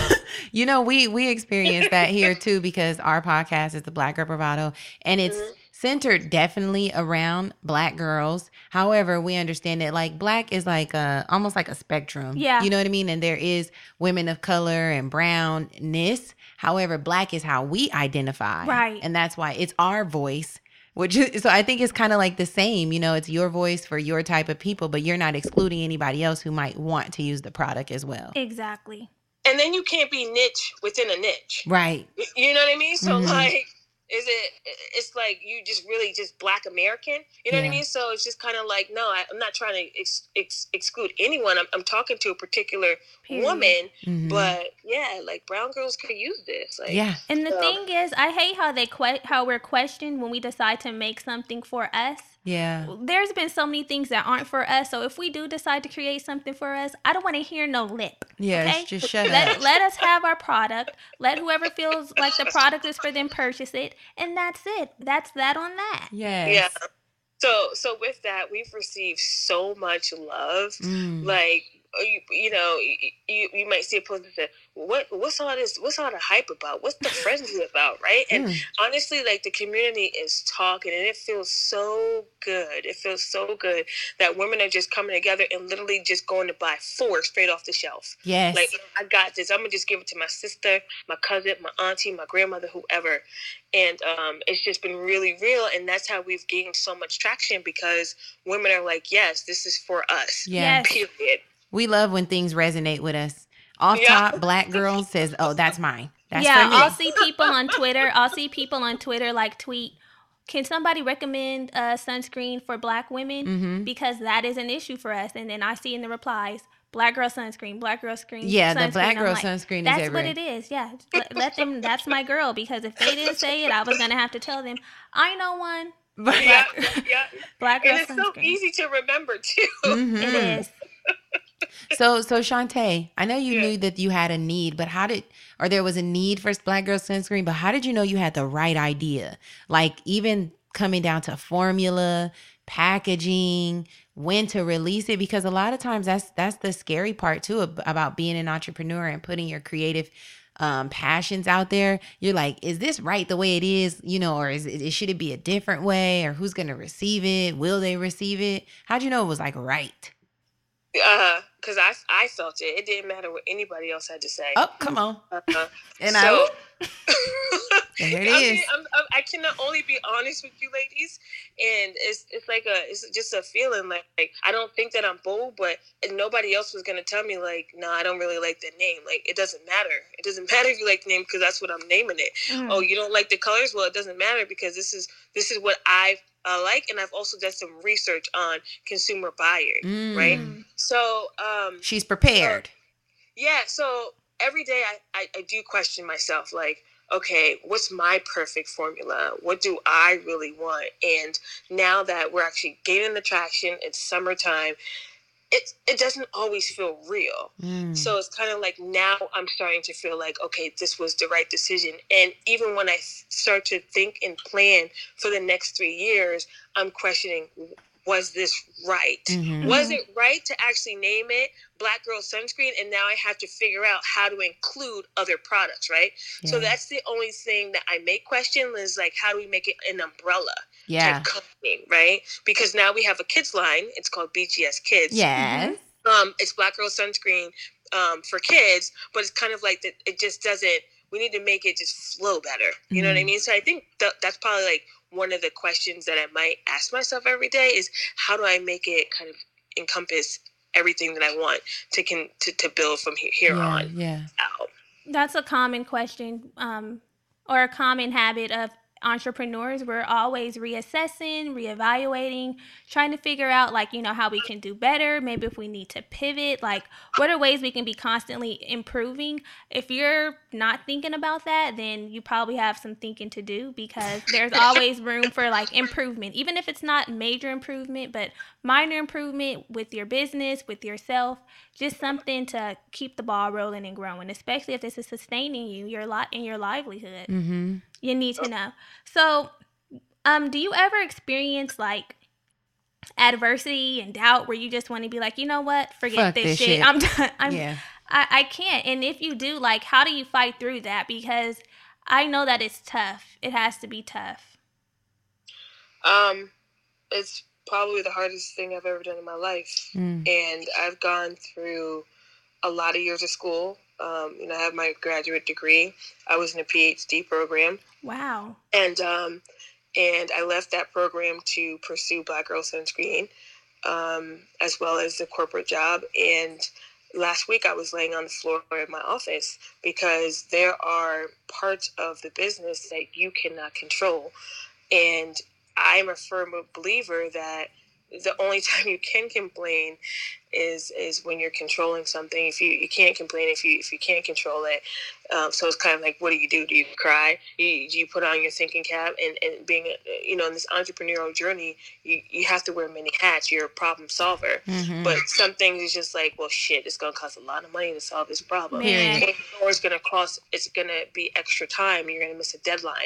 You know, we we experience that here too, because our podcast is the Black Girl Bravado, and it's Mhm. centered definitely around Black girls. However, we understand that like Black is like a almost like a spectrum. Yeah. You know what I mean? And there is women of color and brownness. However, Black is how we identify. Right. And that's why it's our voice. Which is, so I think it's kind of like the same, you know, it's your voice for your type of people, but you're not excluding anybody else who might want to use the product as well. Exactly. And then you can't be niche within a niche. Right. Y- You know what I mean? So Mhm. like, is it? It's like you just really just Black American. You know what Yeah. I mean? So it's just kind of like, no, I, I'm not trying to ex, ex, exclude anyone. I'm, I'm talking to a particular Period. woman, Mhm. but yeah, like brown girls could use this. Like, Yeah. And the So- thing is, I hate how they que- how we're questioned when we decide to make something for us. Yeah. There's been so many things that aren't for us. So if we do decide to create something for us, I don't want to hear no lip. Yeah, Okay? just shut let, up. let us have our product. Let whoever feels like the product is for them purchase it. And that's it. That's that on that. Yes. Yeah. So, so with that, we've received so much love. Mm. Like, you, you know, you, you might see a post that said, "What, what's all this? What's all the hype about? What's the frenzy about?" Right? And Mm. honestly, like the community is talking, and it feels so good. It feels so good that women are just coming together and literally just going to buy four straight off the shelf. Yes. Like, I got this. I'm gonna just give it to my sister, my cousin, my auntie, my grandmother, whoever. And um, it's just been really real, and that's how we've gained so much traction, because women are like, "Yes, this is for us." Yeah. Yes. Period. We love when things resonate with us. Off Yeah. top, black girl says, "Oh, that's mine. That's yeah, for me." I'll see people on Twitter. I'll see people on Twitter like tweet, "Can somebody recommend uh, sunscreen for black women? Mm-hmm. Because that is an issue for us." And then I see in the replies, "Black girl sunscreen, black girl screen." Yeah, the sunscreen. black I'm girl like, sunscreen is That's everywhere. what it is. Yeah, let, let them. That's my girl, because if they didn't say it, I was gonna have to tell them. I know one. Yeah, yeah. Black girl And it's sunscreen. so easy to remember too. Mhm. It is. So, so Shantae, I know you Yeah. knew that you had a need, but how did, or there was a need for black girl sunscreen, but how did you know you had the right idea? Like even coming down to formula, packaging, when to release it, because a lot of times that's that's the scary part too ab- about being an entrepreneur and putting your creative um passions out there. You're like, is this right the way it is, you know, or is it should it be a different way, or who's gonna receive it? Will they receive it? How'd you know it was like right? Uh, because I, I felt it. It didn't matter what anybody else had to say. Oh, come on. Uh, And so, I There it I is. mean, I'm, I'm, I cannot only be honest with you, ladies, and it's it's like a it's just a feeling like, like I don't think that I'm bold, but nobody else was gonna tell me like, no, nah, I don't really like that name. Like, it doesn't matter. It doesn't matter if you like the name, because that's what I'm naming it. Mm. Oh, you don't like the colors? Well, it doesn't matter, because this is this is what I uh, like, and I've also done some research on consumer buying, Mm. right? So, um, She's prepared. yeah, so every day I, I, I do question myself, like, okay, what's my perfect formula? What do I really want? And now that we're actually gaining the traction, it's summertime, it, it doesn't always feel real. Mm. So it's kind of like now I'm starting to feel like, okay, this was the right decision. And even when I start to think and plan for the next three years, I'm questioning, was this right? Mhm. Was it right to actually name it Black Girl Sunscreen? And now I have to figure out how to include other products, right? Yeah. So that's the only thing that I may question is like, how do we make it an umbrella Yeah. type company, right? Because now we have a kids line. It's called B G S Kids. Yes. Um, it's Black Girl Sunscreen um, for kids, but it's kind of like that. It just doesn't. We need to make it just flow better. You know what I Mhm. mean? So I think th- that's probably like one of the questions that I might ask myself every day is how do I make it kind of encompass everything that I want to can to, to build from he- here Yeah. on Yeah. out. That's a common question, um, or a common habit of entrepreneurs. We're always reassessing, reevaluating, trying to figure out, like, you know, how we can do better. Maybe if we need to pivot, like, what are ways we can be constantly improving? If you're not thinking about that, then you probably have some thinking to do, because there's always room for like improvement, even if it's not major improvement, but minor improvement with your business, with yourself, just something to keep the ball rolling and growing, especially if this is sustaining you, your lot in your livelihood. Mm-hmm. You need to know. So, um, do you ever experience like adversity and doubt where you just want to be like, you know what, forget Fuck this, this shit. shit. I'm done. I'm, Yeah. I, I can't. And if you do, like, how do you fight through that? Because I know that it's tough. It has to be tough. Um, it's probably the hardest thing I've ever done in my life, Mm. and I've gone through a lot of years of school. Um, you know, I have my graduate degree. I was in a P H D program, Wow. and um, and I left that program to pursue Black Girl Sunscreen, um, as well as the corporate job. And last week I was laying on the floor in my office because there are parts of the business that you cannot control, and I'm a firm believer that the only time you can complain is is when you're controlling something. If you, you can't complain if you if you can't control it. Um, so it's kind of like, what do you do? Do you cry? You, do you put on your thinking cap? And, and being, you know, in this entrepreneurial journey, you, you have to wear many hats. You're a problem solver. Mm-hmm. But some things is just like, well, shit, it's going to cost a lot of money to solve this problem. Man. Or it's going to cost, it's going to be extra time. You're going to miss a deadline.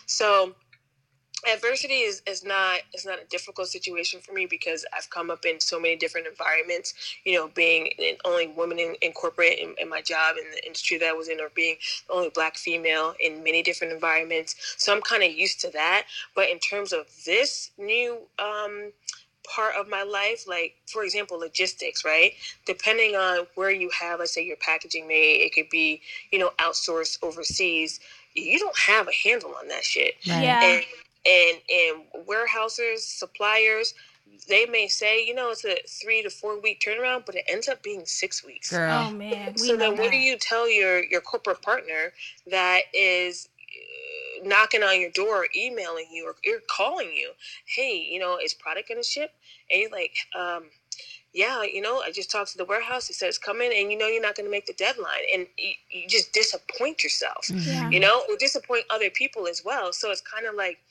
So adversity is, is not is not a difficult situation for me because I've come up in so many different environments, you know, being the only woman in, in corporate in, in my job in the industry that I was in, or being the only black female in many different environments. So I'm kind of used to that. But in terms of this new um, part of my life, like, for example, logistics, right? Depending on where you have, let's say, your packaging made, it could be, you know, outsourced overseas. You don't have a handle on that shit. Right. Yeah. And, And and warehouses, suppliers, they may say, you know, it's a three to four week turnaround, but it ends up being six weeks. Girl. Oh man. So then, what do you tell your your corporate partner that is knocking on your door, or emailing you, or, or calling you? Hey, you know, is product gonna ship? And you're like, um, yeah, you know, I just talked to the warehouse. He said it's coming, and you know you're not going to make the deadline, and you, you just disappoint yourself. Yeah. You know, or disappoint other people as well. So it's kind of like,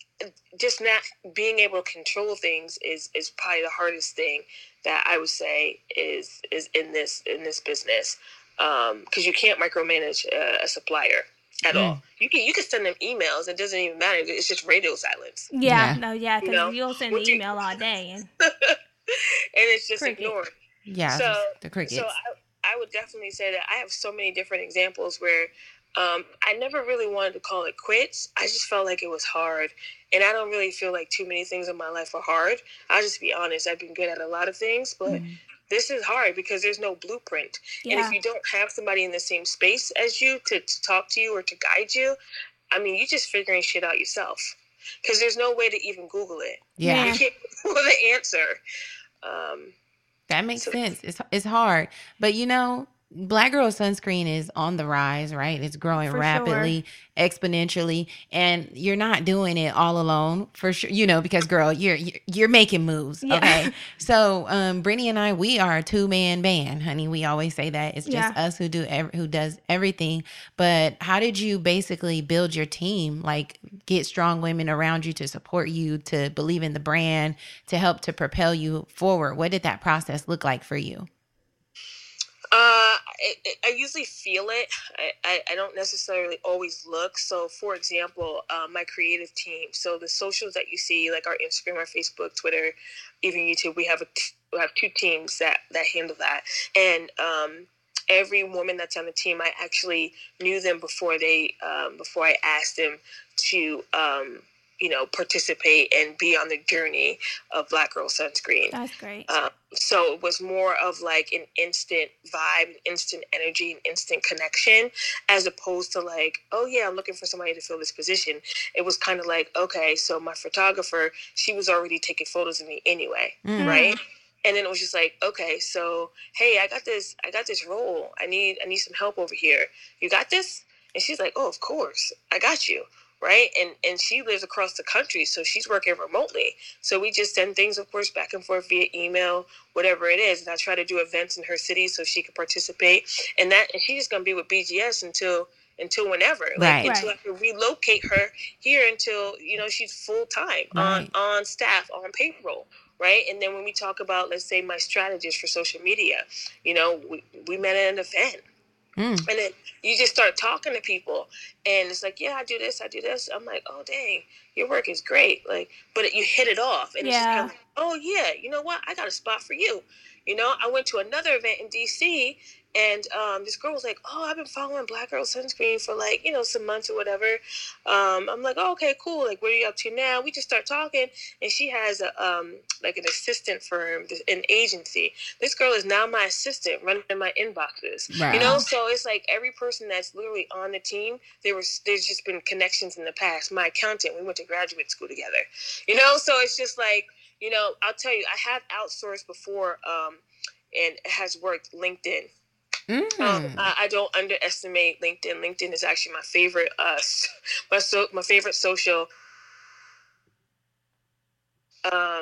just not being able to control things is, is probably the hardest thing that I would say is is in this in this business, because um, you can't micromanage a, a supplier at mm. all. You can you can send them emails. It doesn't even matter. It's just radio silence. Yeah, yeah. no, yeah, because you know? you'll send an you... email all day and and it's just Cricket. ignored. Yeah, so the crickets. So I, I would definitely say that I have so many different examples where um, I never really wanted to call it quits. I just felt like it was hard. And I don't really feel like too many things in my life are hard. I'll just be honest. I've been good at a lot of things, but mm. this is hard because there's no blueprint. Yeah. And if you don't have somebody in the same space as you to, to talk to you or to guide you, I mean, you're just figuring shit out yourself. Because there's no way to even Google it. Yeah. You can't Google the answer. Um, that makes so, sense. It's it's hard. But, you know, Black Girl Sunscreen is on the rise, right? It's growing for rapidly, sure. exponentially, and you're not doing it all alone, for sure. You know, because girl, you're you're making moves, yeah. okay? So, um, Brittany and I, we are a two man band, honey. We always say that it's just yeah. us who do ev- who does everything. But how did you basically build your team? Like, get strong women around you to support you, to believe in the brand, to help to propel you forward. What did that process look like for you? Uh, I, I usually feel it. I, I, I don't necessarily always look. So, for example, uh, my creative team. So the socials that you see, like our Instagram, our Facebook, Twitter, even YouTube, we have a t- we have two teams that, that handle that. And um, every woman that's on the team, I actually knew them before they um, before I asked them to um, you know, participate and be on the journey of Black Girl Sunscreen. That's great. Um, so it was more of like an instant vibe, an instant energy, an instant connection, as opposed to like, oh yeah, I'm looking for somebody to fill this position. It was kind of like, okay, so my photographer, she was already taking photos of me anyway, mm. right? And then it was just like, okay, so hey, I got this, I got this role. I need, I need some help over here. You got this? And she's like, oh, of course, I got you. Right. And and she lives across the country, so she's working remotely. So we just send things, of course, back and forth via email, whatever it is. And I try to do events in her city so she can participate. And that and she's just going to be with B G S until until whenever, like right. until right. I can relocate her here until, you know, she's full time right. on, on staff, on payroll. Right. And then when we talk about, let's say, my strategist for social media, you know, we, we met at an event. Mm. And then you just start talking to people, and it's like, yeah, I do this, I do this. I'm like, oh, dang, your work is great. Like, but you hit it off, and yeah. it's just kind of like, oh yeah, you know what? I got a spot for you. You know, I went to another event in D C, and um, this girl was like, oh, I've been following Black Girl Sunscreen for like, you know, some months or whatever. Um, I'm like, oh, okay, cool. Like, what are you up to now? We just start talking, and she has a um, like an assistant firm, an agency. This girl is now my assistant, running my inboxes. Wow. You know, so it's like every person that's literally on the team, there was there's just been connections in the past. My accountant, we went to graduate school together. You know, so it's just like, you know, I'll tell you, I have outsourced before, um, and it has worked. LinkedIn. Mm. Um, I, I don't underestimate LinkedIn. LinkedIn is actually my favorite, uh, my so my favorite social. Um,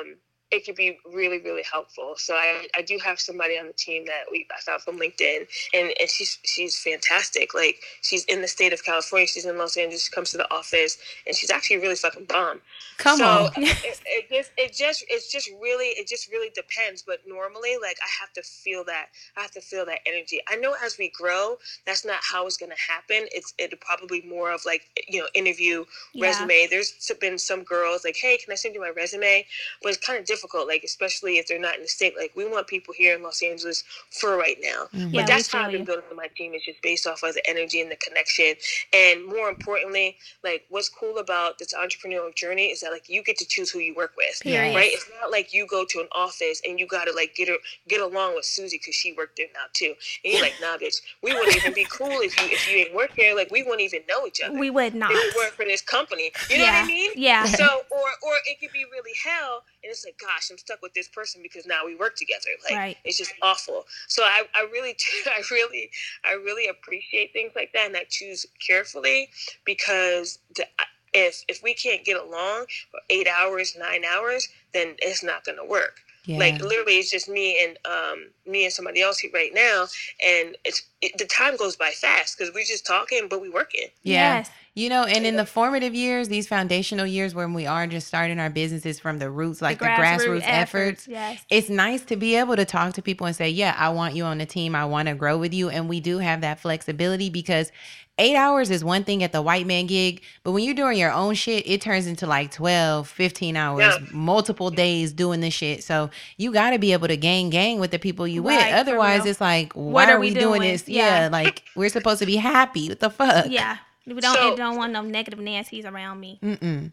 it could be really, really helpful. So I, I do have somebody on the team that we I found from LinkedIn, and, and she's she's fantastic. Like, she's in the state of California, she's in Los Angeles, she comes to the office, and she's actually really fucking bomb. Come so on. it, it just it just it's just really it just really depends. But normally, like, I have to feel that I have to feel that energy. I know as we grow, that's not how it's gonna happen. It's it'll probably more of like, you know, interview, Yeah. resume. There's been some girls like, hey, can I send you my resume? But it's kind of difficult, like, especially if they're not in the state. Like, we want people here in Los Angeles for right now. Mhm. Yeah, But that's we how I've feel been you. building my team, is just based off of the energy and the connection. And more importantly, like, what's cool about this entrepreneurial journey is that, like, you get to choose who you work with. Period. Right? It's not like you go to an office and you gotta like get her get along with Susie because she worked there now too. And you're like, nah, bitch, we wouldn't even be cool if you if you ain't work here. Like, we wouldn't even know each other. We would not. If we work for this company. You know yeah. what I mean? Yeah. So, or or it could be really hell, and it's like, gosh, I'm stuck with this person because now we work together. Like, Right. it's just awful. So I, I really, I really, I really appreciate things like that, and I choose carefully, because the, if if we can't get along for eight hours, nine hours, then it's not gonna work. Yeah. Like, literally, it's just me and um me and somebody else here right now, and it's it, the time goes by fast because we're just talking, but we working. Yeah. Yes. You know, and in the formative years, these foundational years when we are just starting our businesses from the roots, like the, grassroots, efforts, Yes. it's nice to be able to talk to people and say, yeah, I want you on the team. I want to grow with you. And we do have that flexibility, because eight hours is one thing at the white man gig, but when you're doing your own shit, it turns into like twelve, fifteen hours, Yeah. multiple days doing this shit. So you got to be able to gang gang with the people you with. Right, for Otherwise, real. it's like, why What are, are we we doing, doing? this? Yeah. Yeah. Like, we're supposed to be happy. What the fuck? Yeah. We don't So- don't want no negative Nancy's around me. Mm-mm.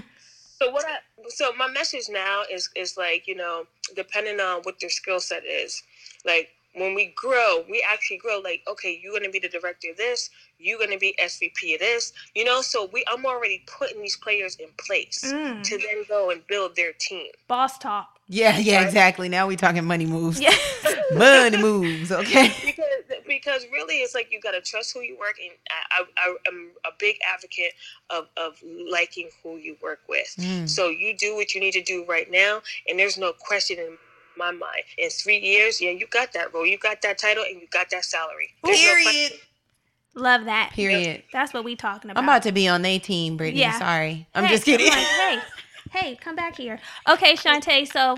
So what I so my message now is is like, you know, depending on what their skill set is, like, when we grow, we actually grow. Like, okay, you're gonna be the director of this, you're gonna be S V P of this, you know. So we I'm already putting these players in place Mm. to then go and build their team. Boss talk. Yeah, yeah, Right? exactly. Now we talking money moves. Yeah. Money moves, okay? Because because really, it's like you gotta trust who you work, and I, I, I am a big advocate of of liking who you work with. Mm. So you do what you need to do right now, and there's no question in my mind. In three years, yeah, you got that role, you got that title, and you got that salary. There's no Period. question. Love that. Period. That's what we talking about. I'm about to be on their team, Brittany. Yeah. Sorry. I'm Hey, just kidding. I'm like, hey, hey, come back here. Okay, Shantae, so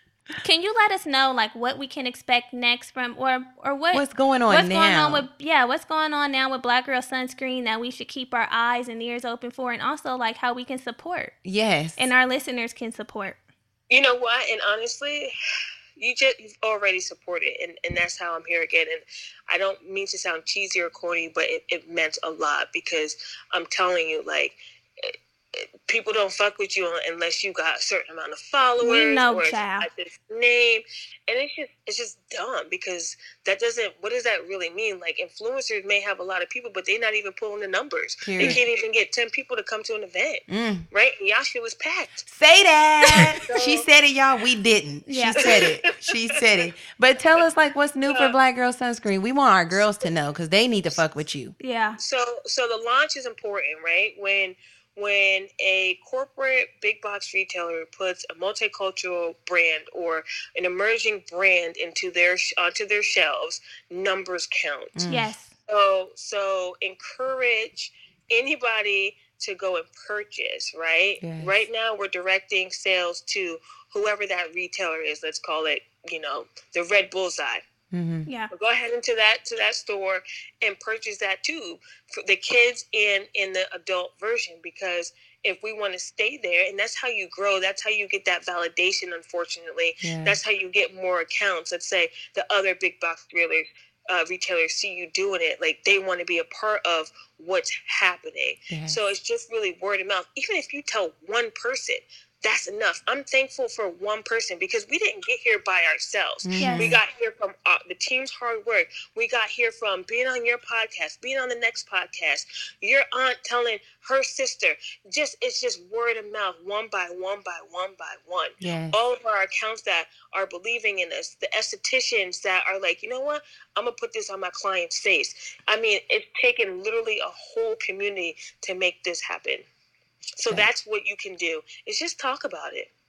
can you let us know, like, what we can expect next from, or or what What's going on what's now? going on with yeah, what's going on now with Black Girl Sunscreen that we should keep our eyes and ears open for, and also like how we can support Yes. and our listeners can support. You know what? And honestly, you just you've already supported, and, and that's how I'm here again. And I don't mean to sound cheesy or corny, but it, it meant a lot, because I'm telling you, like, it, it, people don't fuck with you unless you got a certain amount of followers, We know, or if you child. got this name, and it's just it's just dumb, because that doesn't. What does that really mean? Like, influencers may have a lot of people, but they're not even pulling the numbers. Period. They can't even get ten people to come to an event, Mm. right? And y'all shit was packed. Say that. So- She said it, y'all. We didn't. Yeah. She said it. She said it. But tell us, like, what's new for Yeah. Black Girl Sunscreen? We want our girls to know, because they need to fuck with you. Yeah. So so the launch is important, right? When when a corporate big box retailer puts a multicultural brand or an emerging brand into their onto their shelves, numbers count. Mm. Yes. So so encourage anybody to go and purchase, right? Yes. Right now we're directing sales to whoever that retailer is. Let's call it, you know, the Red Bullseye. Mm-hmm. Yeah. Go ahead into that to that store and purchase that tube for the kids and in the adult version, because if we want to stay there, and that's how you grow, that's how you get that validation. Unfortunately, Yeah. that's how you get more accounts. Let's say the other big box retailers, uh, retailers see you doing it, like they want to be a part of what's happening. Yes. So it's just really word of mouth. Even if you tell one person, that's enough. I'm thankful for one person, because we didn't get here by ourselves. Yes. We got here from uh, the team's hard work. We got here from being on your podcast, being on the next podcast, your aunt telling her sister. Just it's just word of mouth, one by one by one by one. Yes. All of our accounts that are believing in us, the estheticians that are like, you know what, I'm gonna put this on my client's face. I mean, it's taken literally a whole community to make this happen. So Okay. that's what you can do, is just talk about it.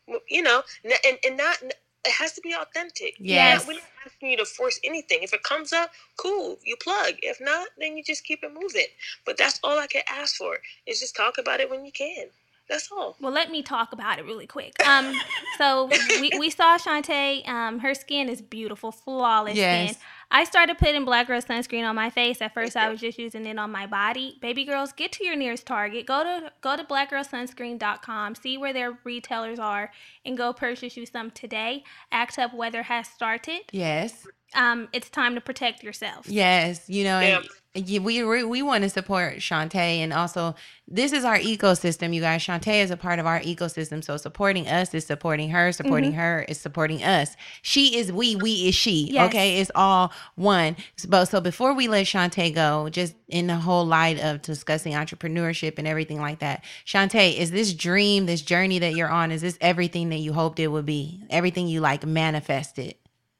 you know, and, and not, it has to be authentic. Yes. We're not asking you to force anything. If it comes up, cool, you plug. If not, then you just keep it moving. But that's all I can ask for, is just talk about it when you can. That's all. Well, let me talk about it really quick. Um, so we, we saw Shantae. Um, her skin is beautiful, flawless Yes. skin. I started putting Black Girl sunscreen on my face. At first, I was just using it on my body. Baby girls, get to your nearest Target. Go to go to black girl sunscreen dot com. See where their retailers are, and go purchase you some today. Act Up weather has started. Yes. Um, it's time to protect yourself. Yes, you know, and Yeah. we we, we want to support Shantae, and also this is our ecosystem, you guys. Shantae is a part of our ecosystem, so supporting us is supporting her. Supporting Mm-hmm. her is supporting us. She is we, we is she. Yes. Okay, it's all one. So, so before we let Shantae go, just in the whole light of discussing entrepreneurship and everything like that, Shantae, is this dream, this journey that you're on, is this everything that you hoped it would be? Everything you like manifested?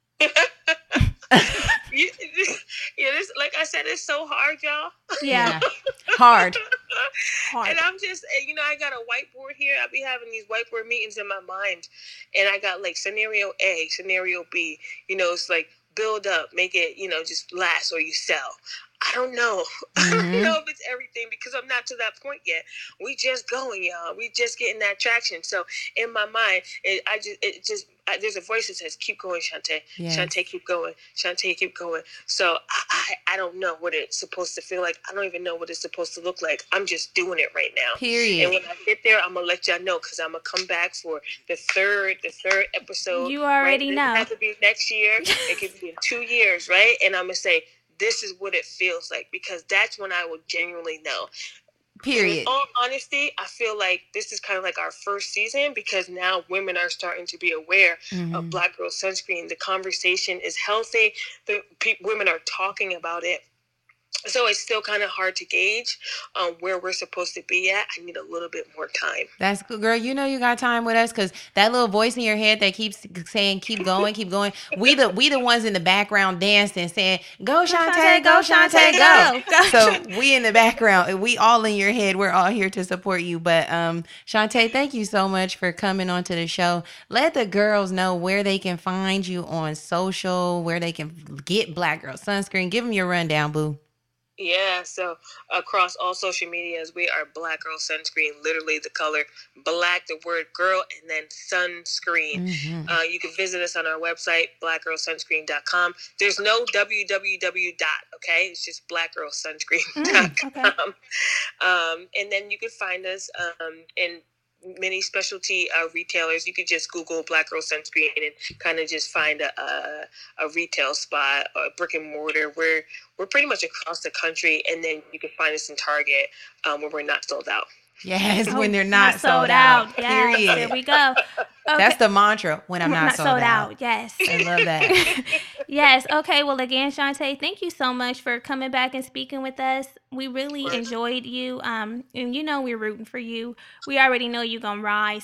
You, yeah, this, like I said, it's so hard, y'all. Yeah. Hard. Hard. And I'm just, you know, I got a whiteboard here. I'll be having these whiteboard meetings in my mind. And I got like scenario A, scenario B. You know, it's like build up, make it, you know, just last, or you sell. I don't know. I don't Mhm. know if it's everything, because I'm not to that point yet. We just going, y'all. We just getting that traction. So in my mind, it, I just, it just, I, there's a voice that says, keep going, Shantae. Yes. Shantae, keep going. Shantae, keep going. So I, I, I don't know what it's supposed to feel like. I don't even know what it's supposed to look like. I'm just doing it right now. Period. And when I get there, I'm gonna let y'all know, because I'm gonna come back for the third, the third episode. You already right? know. It has to be next year. It could be in two years, right? And I'm gonna say, this is what it feels like, because that's when I will genuinely know. Period. In all honesty, I feel like this is kind of like our first season, because now women are starting to be aware Mhm. of Black Girl Sunscreen. The conversation is healthy. The pe- women are talking about it. So it's still kind of hard to gauge um, where we're supposed to be at. I need a little bit more time. That's good, girl. You know you got time with us, because that little voice in your head that keeps saying, "Keep going, keep going." We the we the ones in the background dancing, saying, "Go Shantae, go Shantae, go." go. So we in the background, we all in your head. We're all here to support you. But um, Shantae, thank you so much for coming onto the show. Let the girls know where they can find you on social, where they can get Black Girl Sunscreen. Give them your rundown, boo. Yeah, so across all social medias, we are Black Girl Sunscreen, literally the color black, the word girl, and then sunscreen. Mhm. Uh, you can visit us on our website, black girl sunscreen dot com. There's no www dot, okay? It's just black girl sunscreen dot com. Mm, okay. Um, and then you can find us um, in many specialty uh, retailers. You could just Google Black Girl Sunscreen and kind of just find a, a a retail spot, a brick and mortar. We're we're pretty much across the country, and then you can find us in Target um, when we're not sold out. Yes, Oh, when they're not, sold, out. Yes, Period. there we go. Okay. That's the mantra when I'm not, sold, out. Yes. I love that. Yes. Okay. Well, again, Shantae, thank you so much for coming back and speaking with us. We really enjoyed you. Um, and you know we're rooting for you. We already know you're gonna rise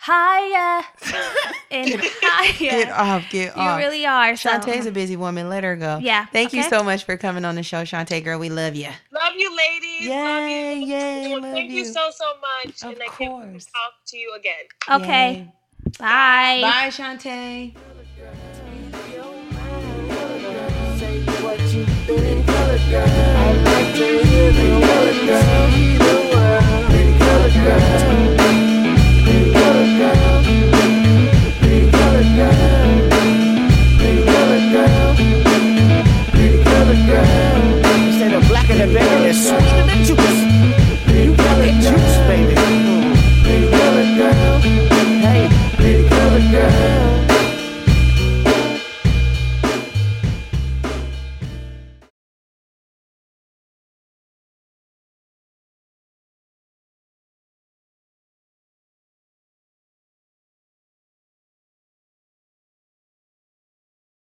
higher and higher. Get off, get You off. really are. So. Shantae's a busy woman. Let her go. Yeah, Thank you okay. so much for coming on the show, Shantae, girl. We love you. Love you, ladies. Love you. Yay, yay, Well, love Thank you you. so so much, Of and I can't wait course. to talk to you again. Okay. Yay. Bye. Bye, Shantae. Say what you feeling, color girl. I like to hear the color girl.